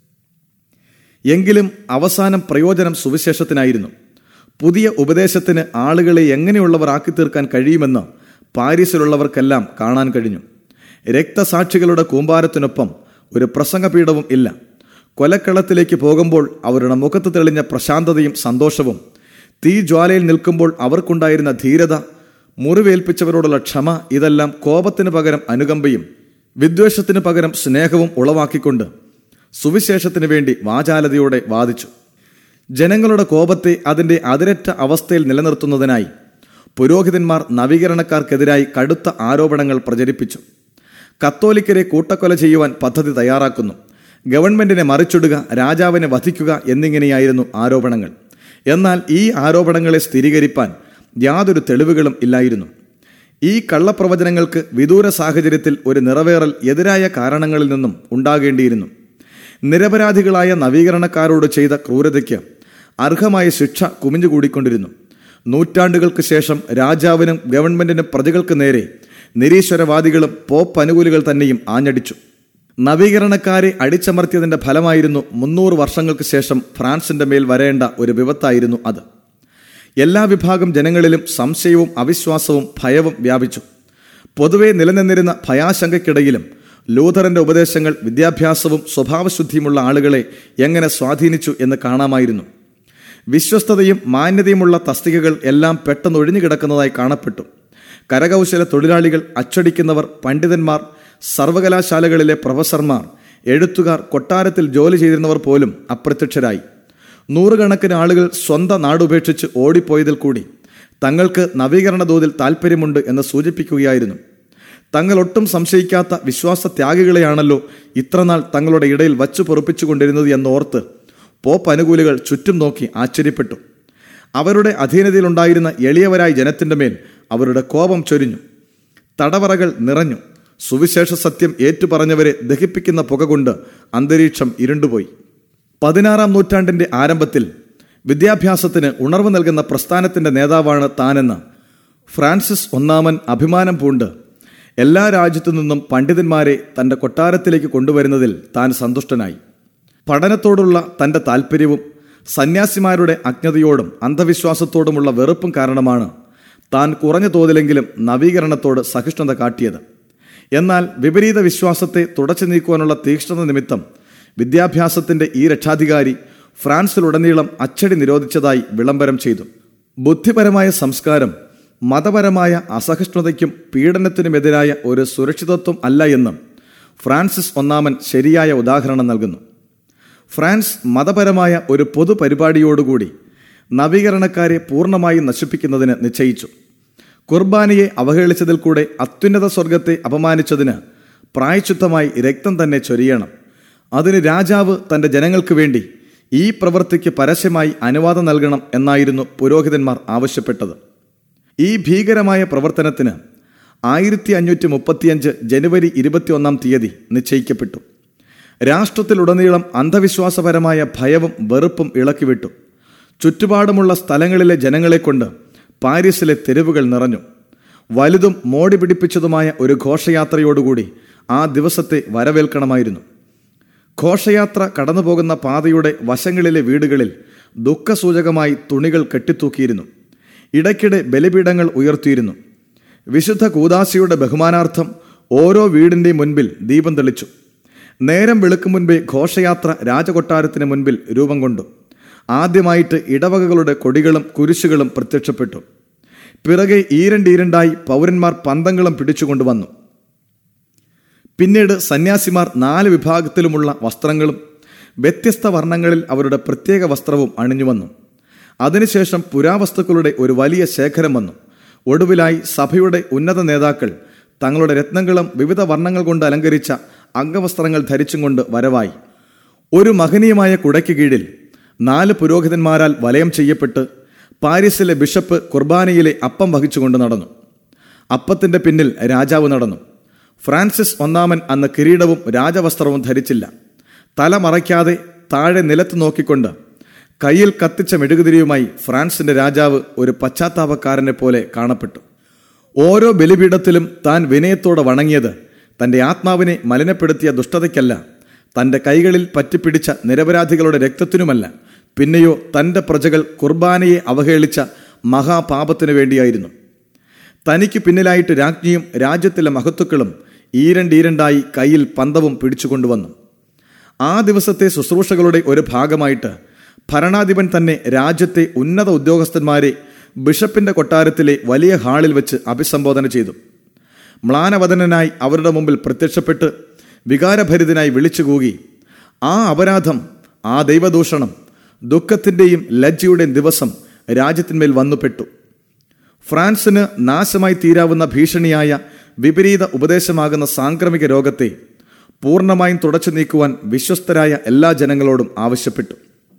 എങ്കിലും അവസാനം പ്രയോജനം സുവിശേഷത്തിനായിരുന്നു. പുതിയ ഉപദേശത്തിന് ആളുകളെ എങ്ങനെയുള്ളവർ ആക്കി തീർക്കാൻ കഴിയുമെന്ന് പാരീസിലുള്ളവർക്കെല്ലാം കാണാൻ കഴിഞ്ഞു. രക്തസാക്ഷികളുടെ കൂമ്പാരത്തിനൊപ്പം ഒരു പ്രസംഗപീഠവും ഇല്ല. കൊലക്കളത്തിലേക്ക് പോകുമ്പോൾ അവരുടെ മുഖത്ത് തെളിഞ്ഞ പ്രശാന്തതയും സന്തോഷവും, തീജ്വാലയിൽ നിൽക്കുമ്പോൾ അവർക്കുണ്ടായിരുന്ന ധീരത, മുറിവേൽപ്പിച്ചവരോടുള്ള ക്ഷമ, ഇതെല്ലാം കോപത്തിന് പകരം അനുകമ്പയും വിദ്വേഷത്തിന് പകരം സ്നേഹവും ഉളവാക്കിക്കൊണ്ട് സുവിശേഷത്തിന് വേണ്ടി വാചാലതയോടെ വാദിച്ചു. ജനങ്ങളുടെ കോപത്തെ അതിൻ്റെ അതിരറ്റ അവസ്ഥയിൽ നിലനിർത്തുന്നതിനായി പുരോഹിതന്മാർ നവീകരണക്കാർക്കെതിരായി കടുത്ത ആരോപണങ്ങൾ പ്രചരിപ്പിച്ചു. കത്തോലിക്കരെ കൂട്ടക്കൊല ചെയ്യുവാൻ പദ്ധതി തയ്യാറാക്കുന്നു, ഗവൺമെന്റിനെ മറിച്ചിടുക, രാജാവിനെ വധിക്കുക എന്നിങ്ങനെയായിരുന്നു ആരോപണങ്ങൾ. എന്നാൽ ഈ ആരോപണങ്ങളെ സ്ഥിരീകരിപ്പാൻ യാതൊരു തെളിവുകളും ഇല്ലായിരുന്നു. ഈ കള്ളപ്രവചനങ്ങൾക്ക് വിദൂര സാഹചര്യത്തിൽ ഒരു നിറവേറൽ എതിരായ കാരണങ്ങളിൽ നിന്നും ഉണ്ടാകേണ്ടിയിരുന്നു. നിരപരാധികളായ നവീകരണക്കാരോട് ചെയ്ത ക്രൂരതയ്ക്ക് അർഹമായ ശിക്ഷ കുമിഞ്ഞുകൂടിക്കൊണ്ടിരുന്നു. നൂറ്റാണ്ടുകൾക്ക് ശേഷം രാജാവിനും ഗവൺമെന്റിനും പ്രജകൾക്ക് നേരെ നിരീശ്വരവാദികളും പോപ്പ് അനുകൂലികൾ തന്നെയും ആഞ്ഞടിച്ചു. നവീകരണക്കാരെ അടിച്ചമർത്തിയതിന്റെ ഫലമായിരുന്നു 300 വർഷങ്ങൾക്ക് ശേഷം ഫ്രാൻസിന്റെ മേൽ വരേണ്ട ഒരു വിപത്തായിരുന്നു അത്. എല്ലാ വിഭാഗം ജനങ്ങളിലും സംശയവും അവിശ്വാസവും ഭയവും വ്യാപിച്ചു. പൊതുവെ നിലനിന്നിരുന്ന ഭയാശങ്കയ്ക്കിടയിലും ലൂഥറിന്റെ ഉപദേശങ്ങൾ വിദ്യാഭ്യാസവും സ്വഭാവശുദ്ധിയുമുള്ള ആളുകളെ എങ്ങനെ സ്വാധീനിച്ചു എന്ന് കാണാമായിരുന്നു. വിശ്വസ്തതയും മാന്യതയുമുള്ള തസ്തികകൾ എല്ലാം പെട്ടെന്ന് ഒഴിഞ്ഞുകിടക്കുന്നതായി കാണപ്പെട്ടു. കരകൗശല തൊഴിലാളികൾ, അച്ചടിക്കുന്നവർ, പണ്ഡിതന്മാർ, സർവകലാശാലകളിലെ പ്രൊഫസർമാർ, എഴുത്തുകാർ, കൊട്ടാരത്തിൽ ജോലി ചെയ്തിരുന്നവർ പോലും അപ്രത്യക്ഷരായി. നൂറുകണക്കിന് ആളുകൾ സ്വന്തം നാടുപേക്ഷിച്ച് ഓടിപ്പോയതിൽ കൂടി തങ്ങൾക്ക് നവീകരണ തോതിൽ താൽപ്പര്യമുണ്ട് എന്ന് സൂചിപ്പിക്കുകയായിരുന്നു. തങ്ങൾ ഒട്ടും സംശയിക്കാത്ത വിശ്വാസത്യാഗികളെയാണല്ലോ ഇത്രനാൾ തങ്ങളുടെ ഇടയിൽ വച്ചു പൊറുപ്പിച്ചുകൊണ്ടിരുന്നത് എന്നോർത്ത് പോപ്പ് അനുകൂലികൾ ചുറ്റും നോക്കി ആശ്ചര്യപ്പെട്ടു. അവരുടെ അധീനതയിലുണ്ടായിരുന്ന എളിയവരായ ജനത്തിൻ്റെ മേൽ അവരുടെ കോപം ചൊരിഞ്ഞു. തടവറകൾ നിറഞ്ഞു. സുവിശേഷ സത്യം ഏറ്റുപറഞ്ഞവരെ ദഹിപ്പിക്കുന്ന പുക കൊണ്ട് അന്തരീക്ഷം ഇരുണ്ടുപോയി. 16-ാം നൂറ്റാണ്ടിൻ്റെ ആരംഭത്തിൽ വിദ്യാഭ്യാസത്തിന് ഉണർവ് നൽകുന്ന പ്രസ്ഥാനത്തിൻ്റെ നേതാവാണ് താനെന്ന് ഫ്രാൻസിസ് ഒന്നാമൻ അഭിമാനം പൂണ്ട് എല്ലാ രാജ്യത്തു നിന്നും പണ്ഡിതന്മാരെ തൻ്റെ കൊട്ടാരത്തിലേക്ക് കൊണ്ടുവരുന്നതിൽ താൻ സന്തുഷ്ടനായി. പഠനത്തോടുള്ള തൻ്റെ താൽപ്പര്യവും സന്യാസിമാരുടെ അജ്ഞതയോടും അന്ധവിശ്വാസത്തോടുമുള്ള വെറുപ്പും കാരണമാണ് താൻ കുറഞ്ഞ തോതിലെങ്കിലും നവീകരണത്തോട് സഹിഷ്ണുത കാട്ടിയത്. എന്നാൽ വിപരീത വിശ്വാസത്തെ തുടച്ചു നീക്കുവാനുള്ള തീക്ഷ്ണത നിമിത്തം വിദ്യാഭ്യാസത്തിൻ്റെ ഈ രക്ഷാധികാരി ഫ്രാൻസിലുടനീളം അച്ചടി നിരോധിച്ചതായി വിളംബരം ചെയ്തു. ബുദ്ധിപരമായ സംസ്കാരം മതപരമായ അസഹിഷ്ണുതയ്ക്കും പീഡനത്തിനുമെതിരായ ഒരു സുരക്ഷിതത്വം അല്ല എന്നും ഫ്രാൻസിസ് ഒന്നാമൻ ശരിയായ ഉദാഹരണം നൽകുന്നു. ഫ്രാൻസ് മതപരമായ ഒരു പൊതുപരിപാടിയോടുകൂടി നവീകരണക്കാരെ പൂർണ്ണമായി നശിപ്പിക്കുന്നതിന് നിശ്ചയിച്ചു. കുർബാനയെ അവഹേളിച്ചതിൽ കൂടെ അത്യുന്നത സ്വർഗത്തെ അപമാനിച്ചതിന് പ്രായശ്ചിത്തമായി രക്തം തന്നെ ചൊരിയണം. അതിന് രാജാവ് തൻ്റെ ജനങ്ങൾക്ക് വേണ്ടി ഈ പ്രവൃത്തിക്ക് പരസ്യമായി അനുവാദം നൽകണം എന്നായിരുന്നു പുരോഹിതന്മാർ ആവശ്യപ്പെട്ടത്. ഈ ഭീകരമായ പ്രവർത്തനത്തിന് 1535 ജനുവരി 21-ാം തീയതി നിശ്ചയിക്കപ്പെട്ടു. രാഷ്ട്രത്തിലുടനീളം അന്ധവിശ്വാസപരമായ ഭയവും വെറുപ്പും ഇളക്കിവിട്ടു. ചുറ്റുപാടുമുള്ള സ്ഥലങ്ങളിലെ ജനങ്ങളെ കൊണ്ട് പാരീസിലെ തെരുവുകൾ നിറഞ്ഞു. വലുതും മോടി പിടിപ്പിച്ചതുമായ ഒരു ഘോഷയാത്രയോടുകൂടി ആ ദിവസത്തെ വരവേൽക്കണമായിരുന്നു. ഘോഷയാത്ര കടന്നുപോകുന്ന പാതയുടെ വശങ്ങളിലെ വീടുകളിൽ ദുഃഖസൂചകമായി തുണികൾ കെട്ടിത്തൂക്കിയിരുന്നു. ഇടയ്ക്കിടെ ബലിപീഠങ്ങൾ ഉയർത്തിയിരുന്നു. വിശുദ്ധ കൂദാശയുടെ ബഹുമാനാർത്ഥം ഓരോ വീടിൻ്റെ മുൻപിൽ ദീപം തെളിച്ചു. നേരം വെളുക്കും മുൻപേ ഘോഷയാത്ര രാജകൊട്ടാരത്തിന് മുൻപിൽ രൂപം കൊണ്ടു. ആദ്യമായിട്ട് ഇടവകകളുടെ കൊടികളും കുരിശുകളും പ്രത്യക്ഷപ്പെട്ടു. പിറകെ ഈരണ്ടീരണ്ടായി പൗരന്മാർ പന്തങ്ങളും പിടിച്ചുകൊണ്ടുവന്നു. പിന്നീട് സന്യാസിമാർ 4 വിഭാഗത്തിലുമുള്ള വസ്ത്രങ്ങളും വ്യത്യസ്ത വർണ്ണങ്ങളിൽ അവരുടെ പ്രത്യേക വസ്ത്രവും അണിഞ്ഞുവന്നു. അതിനുശേഷം പുരാവസ്തുക്കളുടെ ഒരു വലിയ ശേഖരം വന്നു. ഒടുവിലായി സഭയുടെ ഉന്നത നേതാക്കൾ തങ്ങളുടെ രത്നങ്ങളും വിവിധ വർണ്ണങ്ങൾ കൊണ്ട് അലങ്കരിച്ച അംഗവസ്ത്രങ്ങൾ ധരിച്ചും കൊണ്ട് വരവായി. ഒരു മഹനീയമായ കുടയ്ക്ക് കീഴിൽ 4 പുരോഹിതന്മാരാൽ വലയം ചെയ്യപ്പെട്ട് പാരീസിലെ ബിഷപ്പ് കുർബാനയിലെ അപ്പം വഹിച്ചുകൊണ്ട് നടന്നു. അപ്പത്തിൻ്റെ പിന്നിൽ രാജാവ് നടന്നു. ഫ്രാൻസിസ് ഒന്നാമൻ അന്ന് കിരീടവും രാജവസ്ത്രവും ധരിച്ചില്ല. തല മറയ്ക്കാതെ താഴെ നിലത്ത് നോക്കിക്കൊണ്ട് കയ്യിൽ കത്തിച്ച മെഴുകുതിരിയുമായി ഫ്രാൻസിന്റെ രാജാവ് ഒരു പശ്ചാത്താപക്കാരനെ പോലെ കാണപ്പെട്ടു. ഓരോ ബലിപീഠത്തിലും താൻ വിനയത്തോടെ വണങ്ങിയത് തൻ്റെ ആത്മാവിനെ മലിനപ്പെടുത്തിയ ദുഷ്ടതയ്ക്കല്ല, തൻ്റെ കൈകളിൽ പറ്റിപ്പിടിച്ച നിരപരാധികളുടെ രക്തത്തിനുമല്ല, പിന്നെയോ തൻ്റെ പ്രജകൾ കുർബാനയെ അവഹേളിച്ച മഹാപാപത്തിനു വേണ്ടിയായിരുന്നു. തനിക്ക് പിന്നിലായിട്ട് രാജ്ഞിയും രാജ്യത്തിലെ മഹത്തുക്കളും ഈരണ്ടീരണ്ടായി കയ്യിൽ പന്തവും പിടിച്ചുകൊണ്ടുവന്നു. ആ ദിവസത്തെ ശുശ്രൂഷകളുടെ ഒരു ഭാഗമായിട്ട് ഭരണാധിപൻ തന്നെ രാജ്യത്തെ ഉന്നത ഉദ്യോഗസ്ഥന്മാരെ ബിഷപ്പിന്റെ കൊട്ടാരത്തിലെ വലിയ ഹാളിൽ വെച്ച് അഭിസംബോധന ചെയ്തു. മ്ലാനവദനായി അവരുടെ മുമ്പിൽ പ്രത്യക്ഷപ്പെട്ട് വികാരഭരിതനായി വിളിച്ചുകൂകി, ആ അപരാധം, ആ ദൈവദൂഷണം, ദുഃഖത്തിൻ്റെയും ലജ്ജയുടെയും ദിവസം രാജ്യത്തിന്മേൽ വന്നുപെട്ടു. ഫ്രാൻസിന് നാശമായി തീരാവുന്ന ഭീഷണിയായ വിപരീത ഉപദേശമാകുന്ന സാംക്രമിക രോഗത്തെ പൂർണ്ണമായും തുടച്ചു നീക്കുവാൻ വിശ്വസ്തരായ എല്ലാ ജനങ്ങളോടും ആവശ്യപ്പെട്ടു.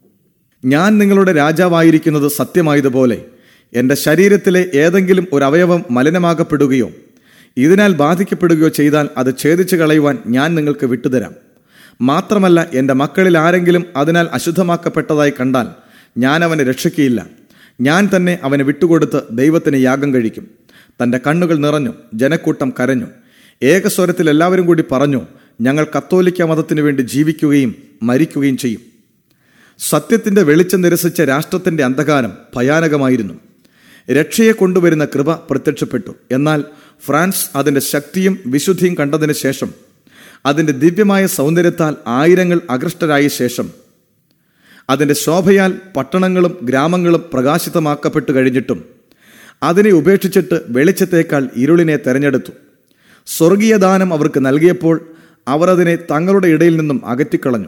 ഞാൻ നിങ്ങളുടെ രാജാവായിരിക്കുന്നത് സത്യമായതുപോലെ എൻ്റെ ശരീരത്തിലെ ഏതെങ്കിലും ഒരു അവയവം മലിനമാകപ്പെടുകയോ ഇതിനാൽ ബാധിക്കപ്പെടുകയോ ചെയ്താൽ അത് ഛേദിച്ചു കളയുവാൻ ഞാൻ നിങ്ങൾക്ക് വിട്ടുതരാം. മാത്രമല്ല, എൻ്റെ മക്കളിൽ ആരെങ്കിലും അതിനാൽ അശുദ്ധമാക്കപ്പെട്ടതായി കണ്ടാൽ ഞാൻ അവനെ രക്ഷിക്കുകയില്ല. ഞാൻ തന്നെ അവനെ വിട്ടുകൊടുത്ത് ദൈവത്തിന് യാഗം കഴിക്കും. തൻ്റെ കണ്ണുകൾ നിറഞ്ഞു. ജനക്കൂട്ടം കരഞ്ഞു. ഏകസ്വരത്തിൽ എല്ലാവരും കൂടി പറഞ്ഞു, ഞങ്ങൾ കത്തോലിക്ക മതത്തിനു വേണ്ടി ജീവിക്കുകയും മരിക്കുകയും ചെയ്യും. സത്യത്തിൻ്റെ വെളിച്ചം നിരസിച്ച രാഷ്ട്രത്തിൻ്റെ അന്ധകാരം ഭയാനകമായിരുന്നു. രക്ഷയെ കൊണ്ടുവരുന്ന കൃപ പ്രത്യക്ഷപ്പെട്ടു. എന്നാൽ ഫ്രാൻസ് അതിൻ്റെ ശക്തിയും വിശുദ്ധിയും കണ്ടതിന് ശേഷം അതിൻ്റെ ദിവ്യമായ സൗന്ദര്യത്താൽ ആയിരങ്ങൾ ആകൃഷ്ടരായ ശേഷം അതിൻ്റെ ശോഭയാൽ പട്ടണങ്ങളും ഗ്രാമങ്ങളും പ്രകാശിതമാക്കപ്പെട്ടു കഴിഞ്ഞിട്ടും അതിനെ ഉപേക്ഷിച്ചിട്ട് വെളിച്ചത്തേക്കാൾ ഇരുളിനെ തെരഞ്ഞെടുത്തു. സ്വർഗീയ ദാനം അവർക്ക് നൽകിയപ്പോൾ അവർ അതിനെ തങ്ങളുടെ ഇടയിൽ നിന്നും അകറ്റിക്കളഞ്ഞു.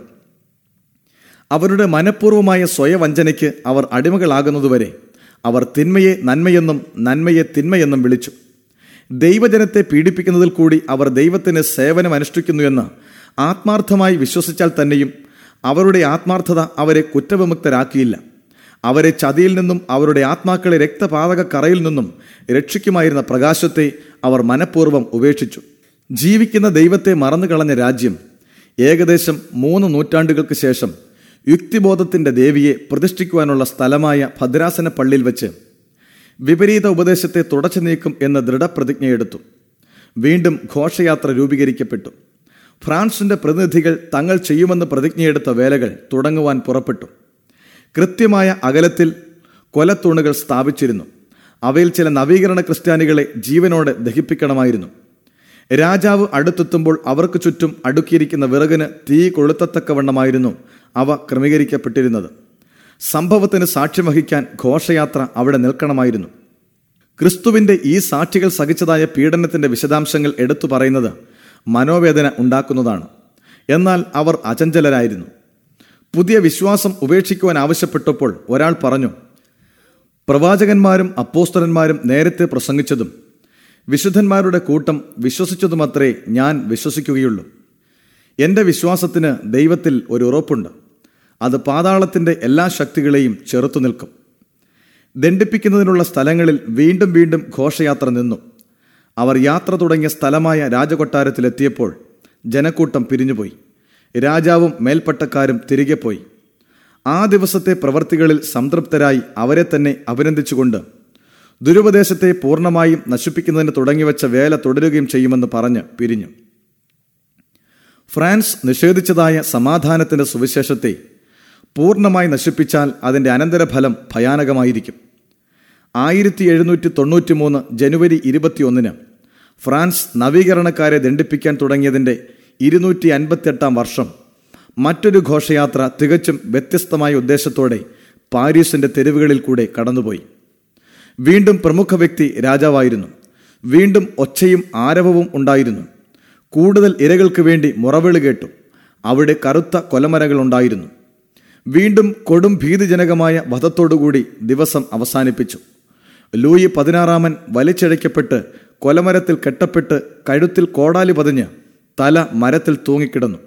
അവരുടെ മനഃപൂർവമായ സ്വയവഞ്ചനയ്ക്ക് അവർ അടിമകളാകുന്നതുവരെ അവർ തിന്മയെ നന്മയെന്നും നന്മയെ തിന്മയെന്നും വിളിച്ചു. ദൈവജനത്തെ പീഡിപ്പിക്കുന്നതിൽ കൂടി അവർ ദൈവത്തിന് സേവനം അനുഷ്ഠിക്കുന്നുവെന്ന് ആത്മാർത്ഥമായി വിശ്വസിച്ചാൽ തന്നെയും അവരുടെ ആത്മാർത്ഥത അവരെ കുറ്റവിമുക്തരാക്കിയില്ല. അവരെ ചതിയിൽ നിന്നും അവരുടെ ആത്മാക്കളെ രക്തപാതക കറയിൽ നിന്നും രക്ഷിക്കുമായിരുന്ന പ്രകാശത്തെ അവർ മനഃപൂർവ്വം ഉപേക്ഷിച്ചു. ജീവിക്കുന്ന ദൈവത്തെ മറന്നുകളഞ്ഞ രാജ്യം ഏകദേശം 3 നൂറ്റാണ്ടുകൾക്ക് ശേഷം യുക്തിബോധത്തിൻ്റെ ദേവിയെ പ്രതിഷ്ഠിക്കുവാനുള്ള സ്ഥലമായ ഭദ്രാസന പള്ളിയിൽ വെച്ച് വിപരീത ഉപദേശത്തെ തുടച്ചു നീക്കും എന്ന ദൃഢപ്രതിജ്ഞയെടുത്തു. വീണ്ടും ഘോഷയാത്ര രൂപീകരിക്കപ്പെട്ടു. ഫ്രാൻസിൻ്റെ പ്രതിനിധികൾ തങ്ങൾ ചെയ്യുമെന്ന് പ്രതിജ്ഞയെടുത്ത വേലകൾ തുടങ്ങുവാൻ പുറപ്പെട്ടു. കൃത്യമായ അകലത്തിൽ കൊലത്തൂണുകൾ സ്ഥാപിച്ചിരുന്നു. അവയിൽ ചില നവീകരണ ക്രിസ്ത്യാനികളെ ജീവനോടെ ദഹിപ്പിക്കണമായിരുന്നു. രാജാവ് അടുത്തെത്തുമ്പോൾ അവർക്ക് ചുറ്റും അടുക്കിയിരിക്കുന്ന വിറകിന് തീ കൊളുത്തത്തക്കവണ്ണമായിരുന്നു അവ ക്രമീകരിക്കപ്പെട്ടിരുന്നത്. സംഭവത്തിന് സാക്ഷ്യം വഹിക്കാൻ ഘോഷയാത്ര അവിടെ നിൽക്കണമായിരുന്നു. ക്രിസ്തുവിൻ്റെ ഈ സാക്ഷികൾ സഹിച്ചതായ പീഡനത്തിൻ്റെ വിശദാംശങ്ങൾ എടുത്തു പറയുന്നത് മനോവേദന ഉണ്ടാക്കുന്നതാണ്. എന്നാൽ അവർ അചഞ്ചലരായിരുന്നു. പുതിയ വിശ്വാസം ഉപേക്ഷിക്കുവാൻ ആവശ്യപ്പെട്ടപ്പോൾ ഒരാൾ പറഞ്ഞു, പ്രവാചകന്മാരും അപ്പോസ്തലന്മാരും നേരത്തെ പ്രസംഗിച്ചതും വിശുദ്ധന്മാരുടെ കൂട്ടം വിശ്വസിച്ചതുമത്രേ ഞാൻ വിശ്വസിക്കുകയുള്ളൂ. എൻ്റെ വിശ്വാസത്തിന് ദൈവത്തിൽ ഒരു ഉറപ്പുണ്ട്. അത് പാതാളത്തിൻ്റെ എല്ലാ ശക്തികളെയും ചെറുത്തു നിൽക്കും. ദണ്ഡിപ്പിക്കുന്നതിനുള്ള സ്ഥലങ്ങളിൽ വീണ്ടും വീണ്ടും ഘോഷയാത്ര നിന്നു. അവർ യാത്ര തുടങ്ങിയ സ്ഥലമായ രാജകൊട്ടാരത്തിലെത്തിയപ്പോൾ ജനക്കൂട്ടം പിരിഞ്ഞുപോയി. രാജാവും മേൽപ്പട്ടക്കാരും തിരികെ പോയി. ആ ദിവസത്തെ പ്രവൃത്തികളിൽ സംതൃപ്തരായി അവരെ തന്നെ അഭിനന്ദിച്ചുകൊണ്ട് ദുരുപദേശത്തെ പൂർണ്ണമായും നശിപ്പിക്കുന്നതിന് തുടങ്ങിവെച്ച വേല തുടരുകയും ചെയ്യുമെന്ന് പറഞ്ഞ് പിരിഞ്ഞു. ഫ്രാൻസ് നിഷേധിച്ചതായ സമാധാനത്തിൻ്റെ സുവിശേഷത്തെ പൂർണ്ണമായി നശിപ്പിച്ചാൽ അതിൻ്റെ അനന്തരഫലം ഭയാനകമായിരിക്കും. 1793 ജനുവരി 21 ഫ്രാൻസ് നവീകരണക്കാരെ ദണ്ഡിപ്പിക്കാൻ തുടങ്ങിയതിൻ്റെ 258 വർഷം മറ്റൊരു ഘോഷയാത്ര തികച്ചും വ്യത്യസ്തമായ ഉദ്ദേശത്തോടെ പാരീസിൻ്റെ തെരുവുകളിൽ കൂടെ കടന്നുപോയി. വീണ്ടും പ്രമുഖ വ്യക്തി രാജാവായിരുന്നു. വീണ്ടും ഒച്ചയും ആരവവും ഉണ്ടായിരുന്നു. കൂടുതൽ ഇരകൾക്ക് വേണ്ടി മുറവിളി കേട്ടു. അവിടെ കറുത്ത കൊലമരങ്ങൾ ഉണ്ടായിരുന്നു. വീണ്ടും കൊടും ഭീതിജനകമായ വധത്തോടുകൂടി ദിവസം അവസാനിപ്പിച്ചു. ലൂയി 16 വലിച്ചഴയ്ക്കപ്പെട്ട് കൊലമരത്തിൽ കെട്ടപ്പെട്ട് കഴുത്തിൽ കോടാലി പതിഞ്ഞ് തല മരത്തിൽ തൂങ്ങിക്കിടന്നു.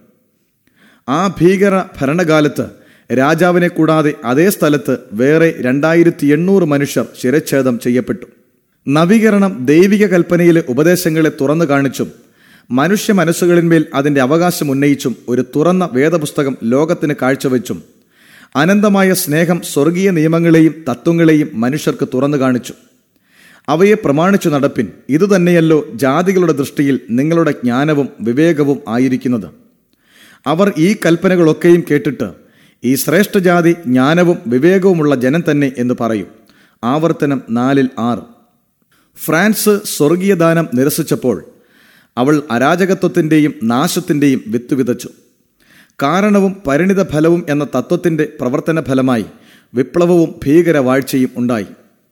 ആ ഭീകര ഭരണകാലത്ത് രാജാവിനെ കൂടാതെ അതേ സ്ഥലത്ത് വേറെ 2800 മനുഷ്യർ ശിരച്ഛേദം ചെയ്യപ്പെട്ടു. നവീകരണം ദൈവിക കൽപ്പനയിലെ ഉപദേശങ്ങളെ തുറന്നു കാണിച്ചും മനുഷ്യ മനസ്സുകളിന്മേൽ അതിൻ്റെ അവകാശം ഉന്നയിച്ചും ഒരു തുറന്ന വേദപുസ്തകം ലോകത്തിന് കാഴ്ചവെച്ചും അനന്തമായ സ്നേഹം സ്വർഗീയ നിയമങ്ങളെയും തത്വങ്ങളെയും മനുഷ്യർക്ക് തുറന്നു കാണിച്ചു. അവയെ പ്രമാണിച്ചു നടപ്പിൻ. ഇതുതന്നെയല്ലോ ജാതികളുടെ ദൃഷ്ടിയിൽ നിങ്ങളുടെ ജ്ഞാനവും വിവേകവും ആയിരിക്കുന്നത്. അവർ ഈ കൽപ്പനകളൊക്കെയും കേട്ടിട്ട് ഈ ശ്രേഷ്ഠജാതി ജ്ഞാനവും വിവേകവുമുള്ള ജനം തന്നെ എന്ന് പറയും. ആവർത്തനം 4:6. ഫ്രാൻസ് സ്വർഗീയദാനം നിരസിച്ചപ്പോൾ അവൾ അരാജകത്വത്തിൻ്റെയും നാശത്തിൻ്റെയും വിത്ത് വിതച്ചു. കാരണവും പരിണിത ഫലവും എന്ന തത്വത്തിൻ്റെ പ്രവർത്തന ഫലമായി വിപ്ലവവും ഭീകരവാഴ്ചയും ഉണ്ടായി.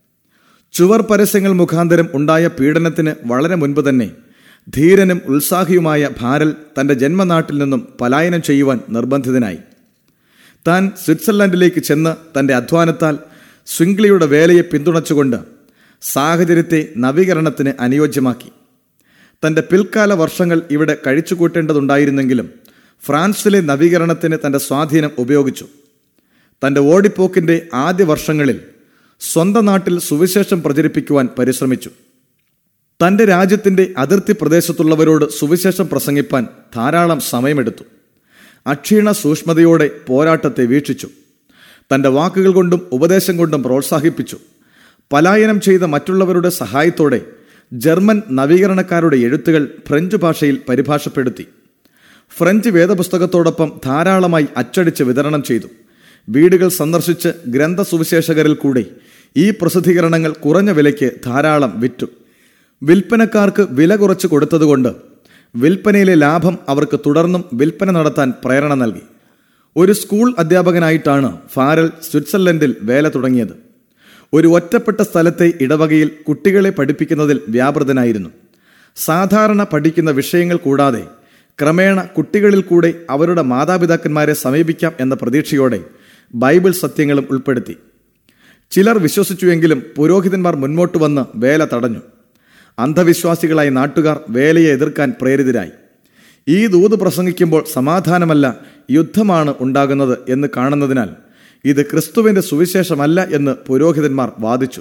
ചുവർ പരസ്യങ്ങൾ മുഖാന്തരം ഉണ്ടായ പീഡനത്തിന് വളരെ മുൻപ് തന്നെ ധീരനും ഉത്സാഹിയുമായ ഭാരൽ തൻ്റെ ജന്മനാട്ടിൽ നിന്നും പലായനം ചെയ്യുവാൻ നിർബന്ധിതനായി. താൻ സ്വിറ്റ്സർലൻഡിലേക്ക് ചെന്ന് തൻ്റെ അധ്വാനത്താൽ സ്വിംഗ്ലിയുടെ വേലയെ പിന്തുണച്ചുകൊണ്ട് സാഹചര്യത്തെ നവീകരണത്തിന് അനുയോജ്യമാക്കി. തൻ്റെ പിൽക്കാല വർഷങ്ങൾ ഇവിടെ കഴിച്ചുകൂട്ടേണ്ടതുണ്ടായിരുന്നെങ്കിലും ഫ്രാൻസിലെ നവീകരണത്തിന് തൻ്റെ സ്വാധീനം ഉപയോഗിച്ചു. തൻ്റെ ഓടിപ്പോക്കിൻ്റെ ആദ്യ വർഷങ്ങളിൽ സ്വന്തം നാട്ടിൽ സുവിശേഷം പ്രചരിപ്പിക്കുവാൻ പരിശ്രമിച്ചു. തൻ്റെ രാജ്യത്തിൻ്റെ അതിർത്തി പ്രദേശത്തുള്ളവരോട് സുവിശേഷം പ്രസംഗിപ്പാൻ ധാരാളം സമയമെടുത്തു. അക്ഷീണ സൂക്ഷ്മതയോടെ പോരാട്ടത്തെ വീക്ഷിച്ചു. തൻ്റെ വാക്കുകൾ കൊണ്ടും ഉപദേശം കൊണ്ടും പ്രോത്സാഹിപ്പിച്ചു. പലായനം ചെയ്ത മറ്റുള്ളവരുടെ സഹായത്തോടെ ജർമ്മൻ നവീകരണക്കാരുടെ എഴുത്തുകൾ ഫ്രഞ്ച് ഭാഷയിൽ പരിഭാഷപ്പെടുത്തി. ഫ്രഞ്ച് വേദപുസ്തകത്തോടൊപ്പം ധാരാളമായി അച്ചടിച്ച് വിതരണം ചെയ്തു. വീടുകൾ സന്ദർശിച്ച് ഗ്രന്ഥസുവിശേഷകരിൽ കൂടി ഈ പ്രസിദ്ധീകരണങ്ങൾ കുറഞ്ഞ വിലയ്ക്ക് ധാരാളം വിറ്റു. വിൽപ്പനക്കാർക്ക് വില കുറച്ച് കൊടുത്തതുകൊണ്ട് വിൽപ്പനയിലെ ലാഭം അവർക്ക് തുടർന്നും വിൽപ്പന നടത്താൻ പ്രേരണ നൽകി. ഒരു സ്കൂൾ അധ്യാപകനായിട്ടാണ് ഫാരൽ സ്വിറ്റ്സർലൻഡിൽ വേല തുടങ്ങിയത്. ഒരു ഒറ്റപ്പെട്ട സ്ഥലത്തെ ഇടവകയിൽ കുട്ടികളെ പഠിപ്പിക്കുന്നതിൽ വ്യാപൃതനായിരുന്നു. സാധാരണ പഠിക്കുന്ന വിഷയങ്ങൾ കൂടാതെ ക്രമേണ കുട്ടികളിൽ കൂടെ അവരുടെ മാതാപിതാക്കന്മാരെ സമീപിക്കാം എന്ന പ്രതീക്ഷയോടെ ബൈബിൾ സത്യങ്ങളും ഉൾപ്പെടുത്തി. ചിലർ വിശ്വസിച്ചുവെങ്കിലും പുരോഹിതന്മാർ മുന്നോട്ട് വന്ന് വേല തടഞ്ഞു. അന്ധവിശ്വാസികളായ നാട്ടുകാർ വേലയെ എതിർക്കാൻ പ്രേരിതരായി. ഈ ദൂത് പ്രസംഗിക്കുമ്പോൾ സമാധാനമല്ല, യുദ്ധമാണ് ഉണ്ടാകുന്നത് എന്ന് കാണുന്നതിനാൽ ഇത് ക്രിസ്തുവിന്റെ സുവിശേഷമല്ല എന്ന് പുരോഹിതന്മാർ വാദിച്ചു.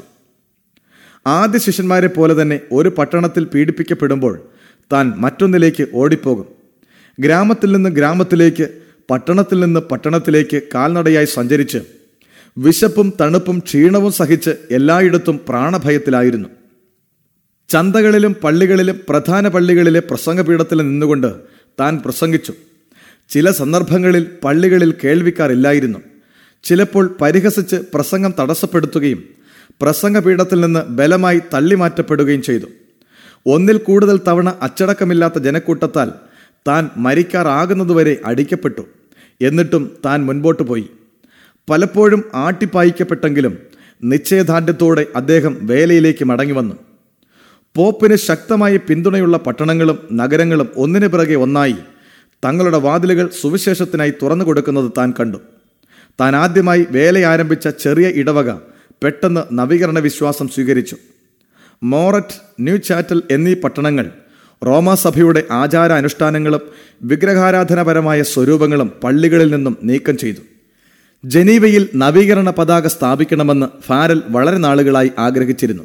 ആദ്യ ശിഷ്യന്മാരെ പോലെ തന്നെ ഒരു പട്ടണത്തിൽ പീഡിപ്പിക്കപ്പെടുമ്പോൾ താൻ മറ്റൊന്നിലേക്ക് ഓടിപ്പോകും. ഗ്രാമത്തിൽ നിന്ന് ഗ്രാമത്തിലേക്ക്, പട്ടണത്തിൽ നിന്ന് പട്ടണത്തിലേക്ക് കാൽനടയായി സഞ്ചരിച്ച് വിശപ്പും തണുപ്പും ക്ഷീണവും സഹിച്ച് എല്ലായിടത്തും പ്രാണഭയത്തിലായിരുന്നു. ചന്തകളിലും പള്ളികളിലും പ്രധാന പള്ളികളിലെ പ്രസംഗപീഠത്തിൽ നിന്നുകൊണ്ട് താൻ പ്രസംഗിച്ചു. ചില സന്ദർഭങ്ങളിൽ പള്ളികളിൽ കേൾവിക്കാരില്ലായിരുന്നു. ചിലപ്പോൾ പരിഹസിച്ച് പ്രസംഗം തടസ്സപ്പെടുത്തുകയും പ്രസംഗപീഠത്തിൽ നിന്ന് ബലമായി തള്ളിമാറ്റപ്പെടുകയും ചെയ്തു. ഒന്നിൽ കൂടുതൽ തവണ അച്ചടക്കമില്ലാത്ത ജനക്കൂട്ടത്താൽ താൻ മരിക്കാറാകുന്നതുവരെ അടിക്കപ്പെട്ടു. എന്നിട്ടും താൻ മുൻപോട്ട് പോയി. പലപ്പോഴും ആട്ടിപ്പായിക്കപ്പെട്ടെങ്കിലും നിശ്ചയദാർഢ്യത്തോടെ അദ്ദേഹം വേലയിലേക്ക് മടങ്ങി വന്നു. പോപ്പിന് ശക്തമായ പിന്തുണയുള്ള പട്ടണങ്ങളും നഗരങ്ങളും ഒന്നിനു പിറകെ ഒന്നായി തങ്ങളുടെ വാതിലുകൾ സുവിശേഷത്തിനായി തുറന്നു കൊടുക്കുന്നത് താൻ കണ്ടു. താൻ ആദ്യമായി വേല ആരംഭിച്ച ചെറിയ ഇടവക പെട്ടെന്ന് നവീകരണ വിശ്വാസം സ്വീകരിച്ചു. മോററ്റ്, ന്യൂ ചാറ്റൽ എന്നീ പട്ടണങ്ങൾ റോമാസഭയുടെ ആചാര അനുഷ്ഠാനങ്ങളും വിഗ്രഹാരാധനാപരമായ സ്വരൂപങ്ങളും പള്ളികളിൽ നിന്നും നീക്കം ചെയ്തു. ജനീവയിൽ നവീകരണ പതാക സ്ഥാപിക്കണമെന്ന് ഫാരൽ വളരെ നാളുകളായി ആഗ്രഹിച്ചിരുന്നു.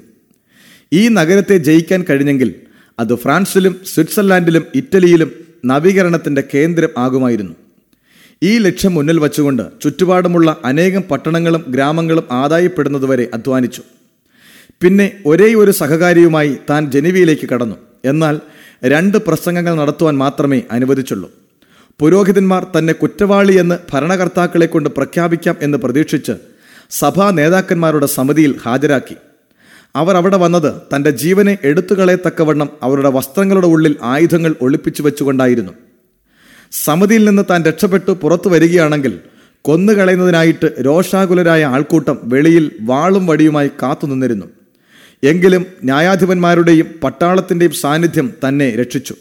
ഈ നഗരത്തെ ജയിക്കാൻ കഴിഞ്ഞെങ്കിൽ അത് ഫ്രാൻസിലും സ്വിറ്റ്സർലാൻഡിലും ഇറ്റലിയിലും നവീകരണത്തിന്റെ കേന്ദ്രം ആകുമായിരുന്നു. ഈ ലക്ഷ്യം മുന്നിൽ വച്ചുകൊണ്ട് ചുറ്റുപാടുമുള്ള അനേകം പട്ടണങ്ങളും ഗ്രാമങ്ങളും ആദായപ്പെടുന്നതുവരെ അധ്വാനിച്ചു. പിന്നെ ഒരേ ഒരു സഹകാരിയുമായി താൻ ജനീവയിലേക്ക് കടന്നു. എന്നാൽ 2 പ്രസംഗങ്ങൾ നടത്തുവാൻ മാത്രമേ അനുവദിച്ചുള്ളൂ. പുരോഹിതന്മാർ തന്നെ കുറ്റവാളിയെന്ന് ഭരണകർത്താക്കളെ കൊണ്ട് പ്രഖ്യാപിക്കാം എന്ന് പ്രതീക്ഷിച്ച് സഭാ നേതാക്കന്മാരുടെ സമിതിയിൽ ഹാജരാക്കി. അവർ അവിടെ വന്നത് തൻ്റെ ജീവനെ എടുത്തുകളയത്തക്കവണ്ണം അവരുടെ വസ്ത്രങ്ങളുടെ ഉള്ളിൽ ആയുധങ്ങൾ ഒളിപ്പിച്ചു വെച്ചുകൊണ്ടായിരുന്നു. സമിതിയിൽ നിന്ന് താൻ രക്ഷപ്പെട്ടു പുറത്തു വരികയാണെങ്കിൽ കൊന്നുകളയുന്നതിനായിട്ട് രോഷാകുലരായ ആൾക്കൂട്ടം വെളിയിൽ വാളും വടിയുമായി കാത്തുനിന്നിരുന്നു. എങ്കിലും ന്യായാധിപന്മാരുടെയും പട്ടാളത്തിൻ്റെയും സാന്നിധ്യം തന്നെ രക്ഷിച്ചു.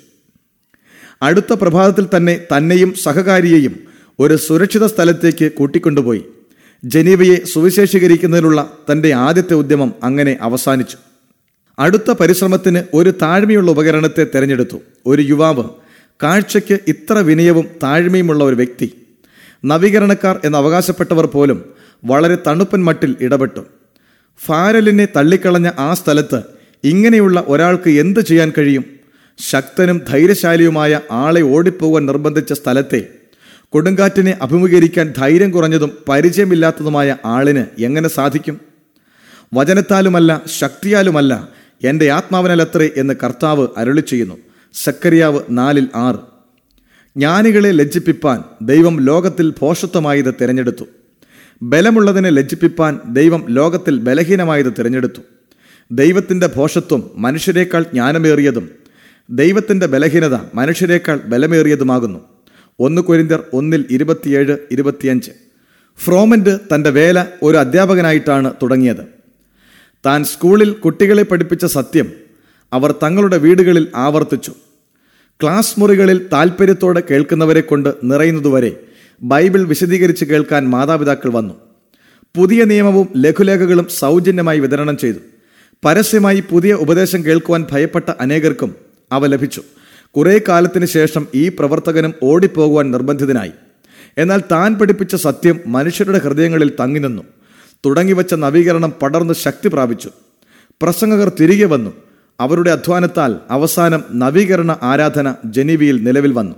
അടുത്ത പ്രഭാതത്തിൽ തന്നെ തന്നെയും സഹകാരിയെയും ഒരു സുരക്ഷിത സ്ഥലത്തേക്ക് കൂട്ടിക്കൊണ്ടുപോയി. ജനീവയെ സുവിശേഷീകരിക്കുന്നതിനുള്ള തൻ്റെ ആദ്യത്തെ ഉദ്യമം അങ്ങനെ അവസാനിച്ചു. അടുത്ത പരിശ്രമത്തിന് ഒരു താഴ്മയുള്ള ഉപകരണത്തെ തിരഞ്ഞെടുത്തു. ഒരു യുവാവ്, കാഴ്ചയ്ക്ക് ഇത്ര വിനയവും താഴ്മയുമുള്ള ഒരു വ്യക്തി. നവീകരണക്കാർ എന്ന് അവകാശപ്പെട്ടവർ പോലും വളരെ തണുപ്പൻ മട്ടിൽ ഇടപെട്ടു. ഫാരലിനെ തള്ളിക്കളഞ്ഞ ആ സ്ഥലത്ത് ഇങ്ങനെയുള്ള ഒരാൾക്ക് എന്ത് ചെയ്യാൻ കഴിയും? ശക്തനും ധൈര്യശാലിയുമായ ആളെ ഓടിപ്പോകാൻ നിർബന്ധിച്ച സ്ഥലത്തെ കൊടുങ്കാറ്റിനെ അഭിമുഖീകരിക്കാൻ ധൈര്യം കുറഞ്ഞതും പരിചയമില്ലാത്തതുമായ ആളിന് എങ്ങനെ സാധിക്കും? വചനത്താലുമല്ല ശക്തിയാലുമല്ല, എൻ്റെ ആത്മാവിനാലത്രേ എന്ന് കർത്താവ് അരുളി ചെയ്യുന്നു. സക്കറിയാവ് 4:6. ജ്ഞാനികളെ ലജ്ജിപ്പിപ്പാൻ ദൈവം ലോകത്തിൽ ഭോഷത്വമായത് തിരഞ്ഞെടുത്തു. ബലമുള്ളതിനെ ലജ്ജിപ്പിപ്പാൻ ദൈവം ലോകത്തിൽ ബലഹീനമായത് തിരഞ്ഞെടുത്തു. ദൈവത്തിൻ്റെ ഭോഷത്വം മനുഷ്യരെക്കാൾ ജ്ഞാനമേറിയതും ദൈവത്തിൻ്റെ ബലഹീനത മനുഷ്യരെക്കാൾ ബലമേറിയതുമാകുന്നു. 1 കൊരിന്ത്യർ 1:27-25. ഫ്രോമന്റ് തൻ്റെ വേല ഒരു അധ്യാപകനായിട്ടാണ് തുടങ്ങിയത്. താൻ സ്കൂളിൽ കുട്ടികളെ പഠിപ്പിച്ച സത്യം അവർ തങ്ങളുടെ വീടുകളിൽ ആവർത്തിച്ചു. ക്ലാസ് മുറികളിൽ താൽപ്പര്യത്തോടെ കേൾക്കുന്നവരെ കൊണ്ട് നിറയുന്നതുവരെ ബൈബിൾ വിശദീകരിച്ച് കേൾക്കാൻ മാതാപിതാക്കൾ വന്നു. പുതിയ നിയമവും ലഘുലേഖകളും സൗജന്യമായി വിതരണം ചെയ്തു. പരസ്യമായി പുതിയ ഉപദേശം കേൾക്കുവാൻ ഭയപ്പെട്ട അനേകർക്കും അവ ലഭിച്ചു. കുറേ കാലത്തിന് ശേഷം ഈ പ്രവർത്തകനും ഓടിപ്പോകുവാൻ നിർബന്ധിതനായി. എന്നാൽ താൻ പഠിപ്പിച്ച സത്യം മനുഷ്യരുടെ ഹൃദയങ്ങളിൽ തങ്ങി നിന്നു. തുടങ്ങിവെച്ച നവീകരണം പടർന്ന് ശക്തി പ്രാപിച്ചു. പ്രസംഗകർ തിരികെ വന്നു. അവരുടെ അധ്വാനത്താൽ അവസാനം നവീകരണ ആരാധന ജനീവയിൽ നിലവിൽ വന്നു.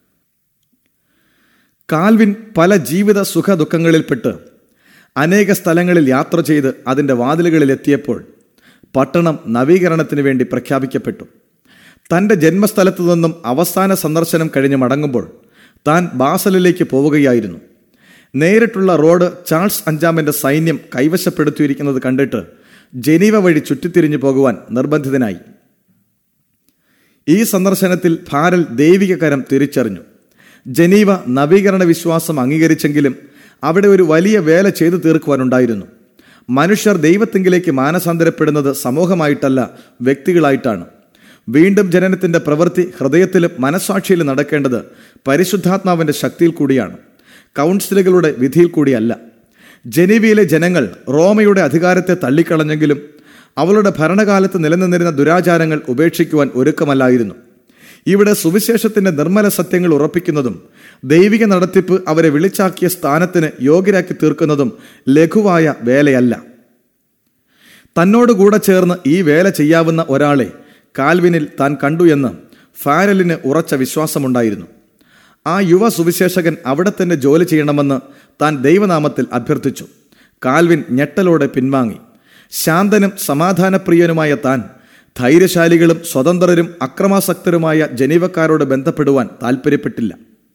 കാൽവിൻ പല ജീവിത സുഖ ദുഃഖങ്ങളിൽപ്പെട്ട് അനേക സ്ഥലങ്ങളിൽ യാത്ര ചെയ്ത് അതിൻ്റെ വാതിലുകളിലെത്തിയപ്പോൾ പട്ടണം നവീകരണത്തിന് വേണ്ടി പ്രഖ്യാപിക്കപ്പെട്ടു. തൻ്റെ ജന്മസ്ഥലത്തു നിന്നും അവസാന സന്ദർശനം കഴിഞ്ഞ് മടങ്ങുമ്പോൾ താൻ ബാസലിലേക്ക് പോവുകയായിരുന്നു. നേരിട്ടുള്ള റോഡ് ചാൾസ് അഞ്ചാമൻ്റെ സൈന്യം കൈവശപ്പെടുത്തിയിരിക്കുന്നത് കണ്ടിട്ട് ജനീവ വഴി ചുറ്റിത്തിരിഞ്ഞു പോകുവാൻ നിർബന്ധിതനായി. ഈ സന്ദർശനത്തിൽ ഭാരൽ ദൈവിക കരം തിരിച്ചറിഞ്ഞു. ജനീവ നവീകരണ വിശ്വാസം അംഗീകരിച്ചെങ്കിലും അവിടെ ഒരു വലിയ വേല ചെയ്തു തീർക്കുവാനുണ്ടായിരുന്നു. മനുഷ്യർ ദൈവത്തിങ്കിലേക്ക് മാനസാന്തരപ്പെടുന്നത് സമൂഹമായിട്ടല്ല, വ്യക്തികളായിട്ടാണ്. വീണ്ടും ജനനത്തിൻ്റെ പ്രവൃത്തി ഹൃദയത്തിലും മനസ്സാക്ഷിയിലും നടക്കേണ്ടത് പരിശുദ്ധാത്മാവിൻ്റെ ശക്തിയിൽ കൂടിയാണ്, കൗൺസിലുകളുടെ വിധിയിൽ കൂടിയല്ല. ജനീവയിലെ ജനങ്ങൾ റോമയുടെ അധികാരത്തെ തള്ളിക്കളഞ്ഞെങ്കിലും അവളുടെ ഭരണകാലത്ത് നിലനിന്നിരുന്ന ദുരാചാരങ്ങൾ ഉപേക്ഷിക്കുവാൻ ഒരുക്കമല്ലായിരുന്നു. ഇവിടെ സുവിശേഷത്തിൻ്റെ നിർമ്മല സത്യങ്ങൾ ഉറപ്പിക്കുന്നതും ദൈവിക നടത്തിപ്പ് അവരെ വിളിച്ചാക്കിയ സ്ഥാനത്തിന് യോഗ്യരാക്കി തീർക്കുന്നതും ലഘുവായ വേലയല്ല. തന്നോടുകൂടെ ചേർന്ന് ഈ വേല ചെയ്യാവുന്ന ഒരാളെ കാൽവിനിൽ താൻ കണ്ടു എന്ന് ഫാരലിന് ഉറച്ച വിശ്വാസമുണ്ടായിരുന്നു. ആ യുവ സുവിശേഷകൻ അവിടെ തന്നെ ജോലി ചെയ്യണമെന്ന് താൻ ദൈവനാമത്തിൽ അഭ്യർത്ഥിച്ചു. കാൽവിൻ ഞെട്ടലോടെ പിൻവാങ്ങി. ശാന്തനും സമാധാനപ്രിയനുമായ താൻ ധൈര്യശാലികളും സ്വതന്ത്രരും അക്രമാസക്തരുമായ ജനീവക്കാരോട് ബന്ധപ്പെടുവാൻ താൽപ്പര്യപ്പെട്ടില്ല.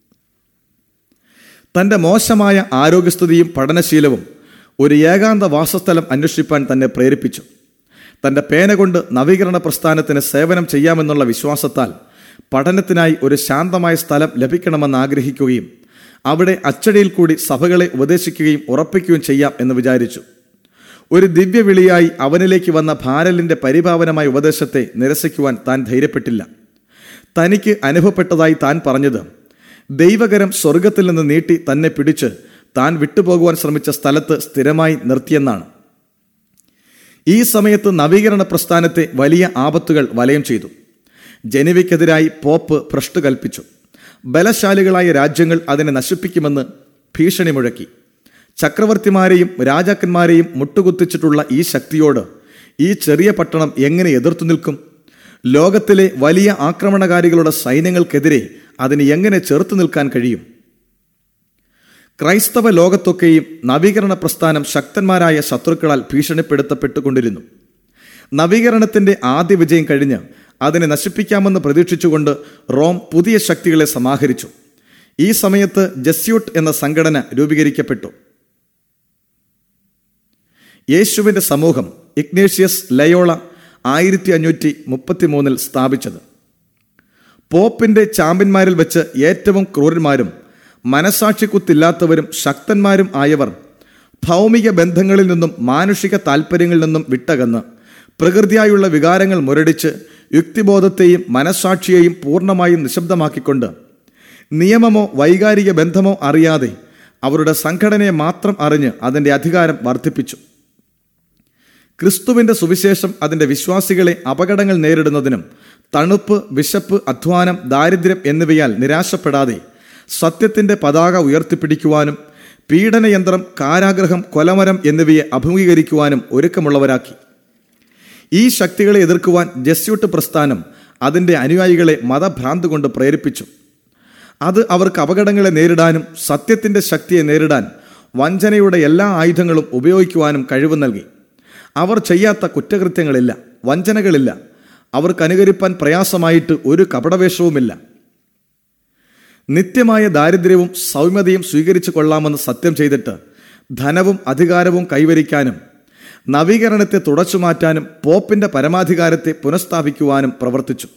തൻ്റെ മോശമായ ആരോഗ്യസ്ഥിതിയും പഠനശീലവും ഒരു ഏകാന്ത വാസസ്ഥലം അന്വേഷിപ്പാൻ തന്നെ പ്രേരിപ്പിച്ചു. തൻ്റെ പേന കൊണ്ട് നവീകരണ പ്രസ്ഥാനത്തിന് സേവനം ചെയ്യാമെന്നുള്ള വിശ്വാസത്താൽ പഠനത്തിനായി ഒരു ശാന്തമായ സ്ഥലം ലഭിക്കണമെന്ന് ആഗ്രഹിക്കുകയും അവിടെ അച്ചടിയിൽ കൂടി സഭകളെ ഉപദേശിക്കുകയും ഉറപ്പിക്കുകയും ചെയ്യാം എന്ന് വിചാരിച്ചു. ഒരു ദിവ്യവിളിയായി അവനിലേക്ക് വന്ന ഭാരലിൻ്റെ പരിഭാവനമായ ഉപദേശത്തെ നിരസിക്കുവാൻ താൻ ധൈര്യപ്പെട്ടില്ല. തനിക്ക് അനുഭവപ്പെട്ടതായി താൻ പറഞ്ഞത് ദൈവകരം സ്വർഗത്തിൽ നിന്ന് നീട്ടി തന്നെ പിടിച്ച് താൻ വിട്ടുപോകുവാൻ ശ്രമിച്ച സ്ഥലത്ത് സ്ഥിരമായി നിർത്തിയെന്നാണ്. ഈ സമയത്ത് നവീകരണ പ്രസ്ഥാനത്തെ വലിയ ആപത്തുകൾ വലയം ചെയ്തു. ജനീവയ്ക്കെതിരായി പോപ്പ് ഭ്രഷ്ട് കൽപ്പിച്ചു. ബലശാലികളായ രാജ്യങ്ങൾ അതിനെ നശിപ്പിക്കുമെന്ന് ഭീഷണി മുഴക്കി. ചക്രവർത്തിമാരെയും രാജാക്കന്മാരെയും മുട്ടുകുത്തിച്ചിട്ടുള്ള ഈ ശക്തിയോട് ഈ ചെറിയ പട്ടണം എങ്ങനെ എതിർത്തു നിൽക്കും? ലോകത്തിലെ വലിയ ആക്രമണകാരികളുടെ സൈന്യങ്ങൾക്കെതിരെ അതിന് എങ്ങനെ ചെറുത്തു നിൽക്കാൻ കഴിയും? ക്രൈസ്തവ ലോകത്തൊക്കെയും നവീകരണ പ്രസ്ഥാനം ശക്തന്മാരായ ശത്രുക്കളാൽ ഭീഷണിപ്പെടുത്തപ്പെട്ടുകൊണ്ടിരുന്നു. നവീകരണത്തിൻ്റെ ആദ്യ വിജയം കഴിഞ്ഞ് അതിനെ നശിപ്പിക്കാമെന്ന് പ്രതീക്ഷിച്ചുകൊണ്ട് റോം പുതിയ ശക്തികളെ സമാഹരിച്ചു. ഈ സമയത്ത് ജസ്യൂട്ട് എന്ന സംഘടന രൂപീകരിക്കപ്പെട്ടു. യേശുവിൻ്റെ സമൂഹം ഇഗ്നേഷ്യസ് ലയോള 1533 സ്ഥാപിച്ചത്. പോപ്പിൻ്റെ ചാമ്പ്യന്മാരിൽ വെച്ച് ഏറ്റവും ക്രൂരന്മാരും മനസാക്ഷിക്കുത്തില്ലാത്തവരും ശക്തന്മാരും ആയവർ ഭൗമിക ബന്ധങ്ങളിൽ നിന്നും മാനുഷിക താൽപ്പര്യങ്ങളിൽ നിന്നും വിട്ടകന്ന് പ്രകൃതിയായുള്ള വികാരങ്ങൾ മുരടിച്ച് യുക്തിബോധത്തെയും മനസാക്ഷിയെയും പൂർണ്ണമായും നിശബ്ദമാക്കിക്കൊണ്ട് നിയമമോ വൈകാരിക ബന്ധമോ അറിയാതെ അവരുടെ സംഘടനയെ മാത്രം അറിഞ്ഞ് അതിൻ്റെ അധികാരം വർദ്ധിപ്പിച്ചു. ക്രിസ്തുവിൻ്റെ സുവിശേഷം അതിൻ്റെ വിശ്വാസികളെ അപകടങ്ങൾ നേരിടുന്നതിനും തണുപ്പ്, വിശപ്പ്, അധ്വാനം, ദാരിദ്ര്യം എന്നിവയാൽ നിരാശപ്പെടാതെ സത്യത്തിൻ്റെ പതാക ഉയർത്തിപ്പിടിക്കുവാനും പീഡനയന്ത്രം, കാരാഗ്രഹം, കൊലമരം എന്നിവയെ അഭിമുഖീകരിക്കുവാനും ഒരുക്കമുള്ളവരാക്കി. ഈ ശക്തികളെ എതിർക്കുവാൻ ജസ്യൂട്ട് പ്രസ്ഥാനം അതിൻ്റെ അനുയായികളെ മതഭ്രാന്ത് കൊണ്ട് പ്രേരിപ്പിച്ചു. അത് അവർക്ക് അപകടങ്ങളെ നേരിടാനും സത്യത്തിൻ്റെ ശക്തിയെ നേരിടാൻ വഞ്ചനയുടെ എല്ലാ ആയുധങ്ങളും ഉപയോഗിക്കുവാനും കഴിവ് നൽകി. അവർ ചെയ്യാത്ത കുറ്റകൃത്യങ്ങളില്ല, വഞ്ചനകളില്ല. അവർക്ക് അനുകരിപ്പാൻ പ്രയാസമായിട്ട് ഒരു കപടവേഷവുമില്ല. നിത്യമായ ദാരിദ്ര്യവും സൗമ്യതയും സ്വീകരിച്ചു കൊള്ളാമെന്ന് സത്യം ചെയ്തിട്ട് ധനവും അധികാരവും കൈവരിക്കാനും നവീകരണത്തെ തുടച്ചു മാറ്റാനും പോപ്പിൻ്റെ പരമാധികാരത്തെ പുനഃസ്ഥാപിക്കുവാനും പ്രവർത്തിച്ചു.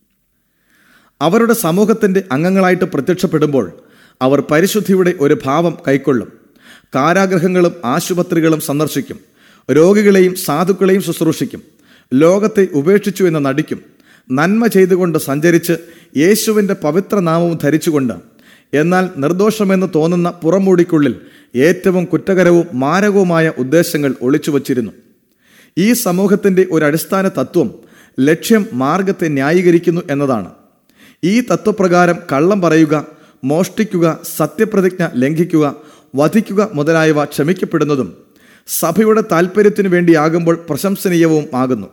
അവരുടെ സമൂഹത്തിൻ്റെ അംഗങ്ങളായിട്ട് പ്രത്യക്ഷപ്പെടുമ്പോൾ അവർ പരിശുദ്ധിയുടെ ഒരു ഭാവം കൈക്കൊള്ളും. കാരാഗ്രഹങ്ങളും ആശുപത്രികളും സന്ദർശിക്കും. രോഗികളെയും സാധുക്കളെയും ശുശ്രൂഷിക്കും. ലോകത്തെ ഉപേക്ഷിച്ചു എന്ന് നടിക്കും. നന്മ ചെയ്തുകൊണ്ട് സഞ്ചരിച്ച് യേശുവിൻ്റെ പവിത്ര നാമവും ധരിച്ചുകൊണ്ട് എന്നാൽ നിർദോഷമെന്ന് തോന്നുന്ന പുറംമൂടിക്കുള്ളിൽ ഏറ്റവും കുറ്റകരവും മാരകവുമായ ഉദ്ദേശങ്ങൾ ഒളിച്ചു വച്ചിരുന്നു. ഈ സമൂഹത്തിൻ്റെ ഒരു അടിസ്ഥാന തത്വം ലക്ഷ്യം മാർഗത്തെ ന്യായീകരിക്കുന്നു എന്നതാണ്. ഈ തത്വപ്രകാരം കള്ളം പറയുക, മോഷ്ടിക്കുക, സത്യപ്രതിജ്ഞ ലംഘിക്കുക, വധിക്കുക മുതലായവ ക്ഷമിക്കപ്പെടുന്നതും സഭയുടെ താൽപ്പര്യത്തിനു വേണ്ടിയാകുമ്പോൾ പ്രശംസനീയവും ആകുന്നു.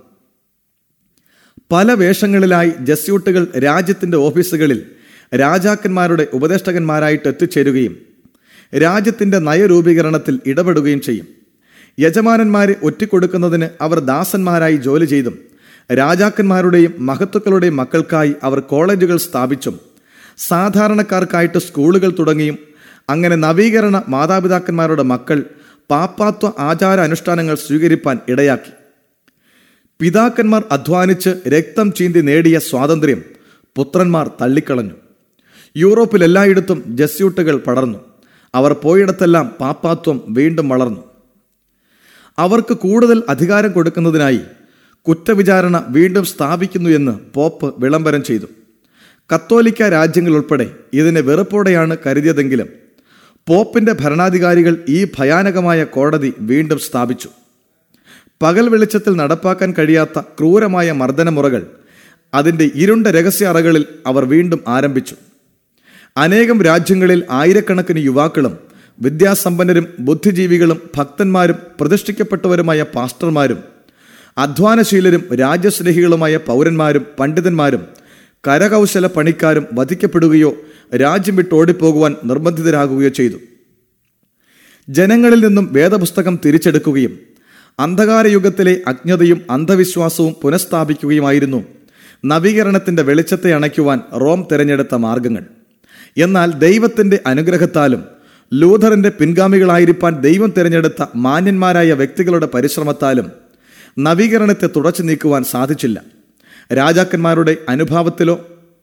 പല വേഷങ്ങളിലായി ജസ്യൂട്ടുകൾ രാജ്യത്തിൻ്റെ ഓഫീസുകളിൽ രാജാക്കന്മാരുടെ ഉപദേഷ്ടകന്മാരായിട്ട് എത്തിച്ചേരുകയും രാജ്യത്തിൻ്റെ നയരൂപീകരണത്തിൽ ഇടപെടുകയും ചെയ്യും. യജമാനന്മാരെ ഒറ്റിക്കൊടുക്കുന്നതിന് അവർ ദാസന്മാരായി ജോലി ചെയ്തും രാജാക്കന്മാരുടെയും മഹത്തുക്കളുടെയും മക്കൾക്കായി അവർ കോളേജുകൾ സ്ഥാപിച്ചും സാധാരണക്കാർക്കായിട്ട് സ്കൂളുകൾ തുടങ്ങിയും അങ്ങനെ നവീകരണ മാതാപിതാക്കന്മാരുടെ മക്കൾ പാപ്പാത്വ ആചാര അനുഷ്ഠാനങ്ങൾ സ്വീകരിപ്പാൻ ഇടയാക്കി. പിതാക്കന്മാർ അധ്വാനിച്ച് രക്തം ചീന്തി നേടിയ സ്വാതന്ത്ര്യം പുത്രന്മാർ തള്ളിക്കളഞ്ഞു. യൂറോപ്പിൽ എല്ലായിടത്തും ജസ്യൂട്ടുകൾ പടർന്നു. അവർ പോയിടത്തെല്ലാം പാപ്പാത്വം വീണ്ടും വളർന്നു. അവർക്ക് കൂടുതൽ അധികാരം കൊടുക്കുന്നതിനായി കുറ്റവിചാരണ വീണ്ടും സ്ഥാപിക്കുന്നു എന്ന് പോപ്പ് വിളംബരം ചെയ്തു. കത്തോലിക്ക രാജ്യങ്ങൾ ഉൾപ്പെടെ ഇതിനെ വെറുപ്പോടെയാണ് കരുതിയതെങ്കിലും പോപ്പിന്റെ ഭരണാധികാരികൾ ഈ ഭയാനകമായ കോടതി വീണ്ടും സ്ഥാപിച്ചു. പകൽ വെളിച്ചത്തിൽ നടപ്പാക്കാൻ കഴിയാത്ത ക്രൂരമായ മർദ്ദനമുറകൾ അതിൻ്റെ ഇരുണ്ട രഹസ്യ അറകളിൽ അവർ വീണ്ടും ആരംഭിച്ചു. അനേകം രാജ്യങ്ങളിൽ ആയിരക്കണക്കിന് യുവാക്കളും വിദ്യാസമ്പന്നരും ബുദ്ധിജീവികളും ഭക്തന്മാരും പ്രതിഷ്ഠിക്കപ്പെട്ടവരുമായ പാസ്റ്റർമാരും അധ്വാനശീലരും രാജ്യസ്നേഹികളുമായ പൗരന്മാരും പണ്ഡിതന്മാരും കരകൗശല പണിക്കാരും വധിക്കപ്പെടുകയോ രാജ്യം വിട്ടോടിപ്പോകുവാൻ നിർബന്ധിതരാകുകയോ ചെയ്തു. ജനങ്ങളിൽ നിന്നും വേദപുസ്തകം തിരിച്ചെടുക്കുകയും അന്ധകാരയുഗത്തിലെ അജ്ഞതയും അന്ധവിശ്വാസവും പുനഃസ്ഥാപിക്കുകയുമായിരുന്നു നവീകരണത്തിന്റെ വെളിച്ചത്തെ അണയ്ക്കുവാൻ റോം തിരഞ്ഞെടുത്ത മാർഗങ്ങൾ. എന്നാൽ ദൈവത്തിന്റെ അനുഗ്രഹത്താലും ലൂഥറിന്റെ പിൻഗാമികളായിരിക്കാൻ ദൈവം തിരഞ്ഞെടുത്ത മാന്യന്മാരായ വ്യക്തികളുടെ പരിശ്രമത്താലും നവീകരണത്തെ തുടച്ചു നീക്കുവാൻ സാധിച്ചില്ല. രാജാക്കന്മാരുടെ അനുഭാവത്തിലോ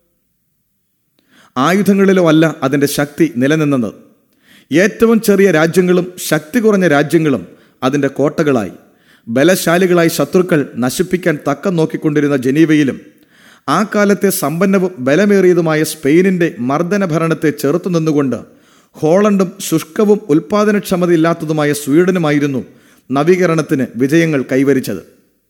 ആയുധങ്ങളിലോ അല്ല അതിൻ്റെ ശക്തി നിലനിന്നത്. ഏറ്റവും ചെറിയ രാജ്യങ്ങളും ശക്തി കുറഞ്ഞ രാജ്യങ്ങളും അതിൻ്റെ കോട്ടകളായി. ബലശാലികളായി ശത്രുക്കൾ നശിപ്പിക്കാൻ തക്കം നോക്കിക്കൊണ്ടിരുന്ന ജനീവയിലും ആ കാലത്തെ സമ്പന്നവും ബലമേറിയതുമായ സ്പെയിനിൻ്റെ മർദ്ദന ഭരണത്തെ ചെറുത്തു നിന്നുകൊണ്ട് ഹോളണ്ടും ശുഷ്കവും ഉൽപാദനക്ഷമതയില്ലാത്തതുമായ സ്വീഡനുമായിരുന്നു നവീകരണത്തിന് വിജയങ്ങൾ കൈവരിച്ചത്.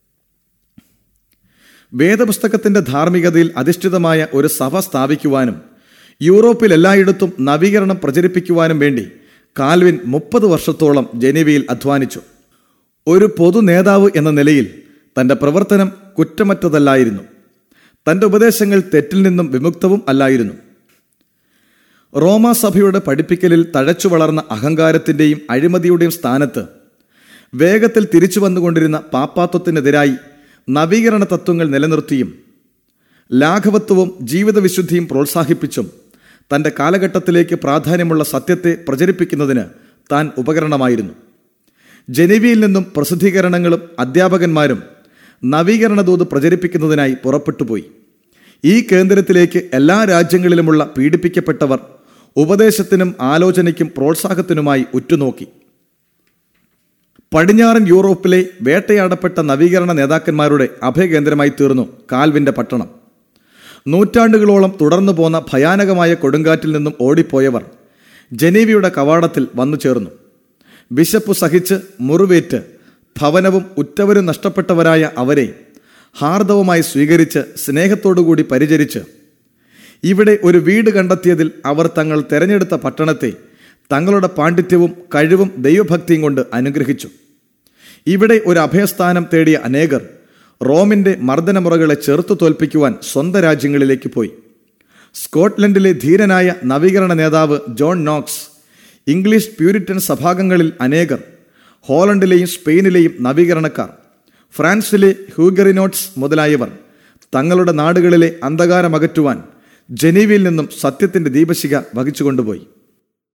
വേദപുസ്തകത്തിന്റെ ധാർമ്മികതയിൽ അധിഷ്ഠിതമായ ഒരു സഭ സ്ഥാപിക്കുവാനും യൂറോപ്പിൽ എല്ലായിടത്തും നവീകരണം പ്രചരിപ്പിക്കുവാനും വേണ്ടി കാൽവിൻ 30 വർഷത്തോളം ജനീവയിൽ അധ്വാനിച്ചു. ഒരു പൊതു നേതാവ് എന്ന നിലയിൽ തൻ്റെ പ്രവർത്തനം കുറ്റമറ്റതല്ലായിരുന്നു. തൻ്റെ ഉപദേശങ്ങൾ തെറ്റിൽ നിന്നും വിമുക്തവും അല്ലായിരുന്നു. റോമാസഭയുടെ പഠിപ്പിക്കലിൽ തഴച്ചു വളർന്ന അഹങ്കാരത്തിൻ്റെയും അഴിമതിയുടെയും സ്ഥാനത്ത് വേഗത്തിൽ തിരിച്ചു വന്നുകൊണ്ടിരുന്ന പാപ്പാത്വത്തിനെതിരായി നവീകരണ തത്വങ്ങൾ നിലനിർത്തിയും ലാഘവത്വവും ജീവിതവിശുദ്ധിയും പ്രോത്സാഹിപ്പിച്ചും തൻ്റെ കാലഘട്ടത്തിലേക്ക് പ്രാധാന്യമുള്ള സത്യത്തെ പ്രചരിപ്പിക്കുന്നതിന് താൻ ഉപകരണമായിരുന്നു. ജനീവയിൽ നിന്നും പ്രസിദ്ധീകരണങ്ങളും അധ്യാപകന്മാരും നവീകരണ ദൂത് പ്രചരിപ്പിക്കുന്നതിനായി പുറപ്പെട്ടുപോയി. ഈ കേന്ദ്രത്തിലേക്ക് എല്ലാ രാജ്യങ്ങളിലുമുള്ള പീഡിപ്പിക്കപ്പെട്ടവർ ഉപദേശത്തിനും ആലോചനയ്ക്കും പ്രോത്സാഹത്തിനുമായി ഉറ്റുനോക്കി. പടിഞ്ഞാറൻ യൂറോപ്പിലെ വേട്ടയാടപ്പെട്ട നവീകരണ നേതാക്കന്മാരുടെ അഭയകേന്ദ്രമായി തീർന്നു കാൽവിൻ്റെ പട്ടണം. നൂറ്റാണ്ടുകളോളം തുടർന്നു പോന്ന ഭയാനകമായ കൊടുങ്കാറ്റിൽ നിന്നും ഓടിപ്പോയവർ ജനീവയുടെ കവാടത്തിൽ വന്നു ചേർന്നു. വിശപ്പു സഹിച്ച് മുറിവേറ്റ് ഭവനവും ഉറ്റവരും നഷ്ടപ്പെട്ടവരായ അവരെ ഹാർദവമായി സ്വീകരിച്ച് സ്നേഹത്തോടുകൂടി പരിചരിച്ച് ഇവിടെ ഒരു വീട് കണ്ടെത്തിയതിൽ അവർ തങ്ങൾ തെരഞ്ഞെടുത്ത പട്ടണത്തെ തങ്ങളുടെ പാണ്ഡിത്യവും കഴിവും ദൈവഭക്തിയും കൊണ്ട് അനുഗ്രഹിച്ചു. ഇവിടെ ഒരു അഭയസ്ഥാനം തേടിയ അനേകർ റോമിൻ്റെ മർദ്ദനമുറകളെ ചെറുത്തു തോൽപ്പിക്കുവാൻ സ്വന്തം രാജ്യങ്ങളിലേക്ക് പോയി. സ്കോട്ട്ലൻഡിലെ ധീരനായ നവീകരണ നേതാവ് ജോൺ നോക്സ്, ഇംഗ്ലീഷ് പ്യൂരിറ്റൻ സഭാംഗങ്ങളിൽ അനേകർ, ഹോളണ്ടിലെയും സ്പെയിനിലെയും നവീകരണക്കാർ, ഫ്രാൻസിലെ ഹ്യൂഗറിനോട്ട്സ് മുതലായവർ തങ്ങളുടെ നാടുകളിലെ അന്ധകാരമകറ്റുവാൻ ജനീവയിൽ നിന്നും സത്യത്തിൻ്റെ ദീപശിഖ വഹിച്ചുകൊണ്ടുപോയി.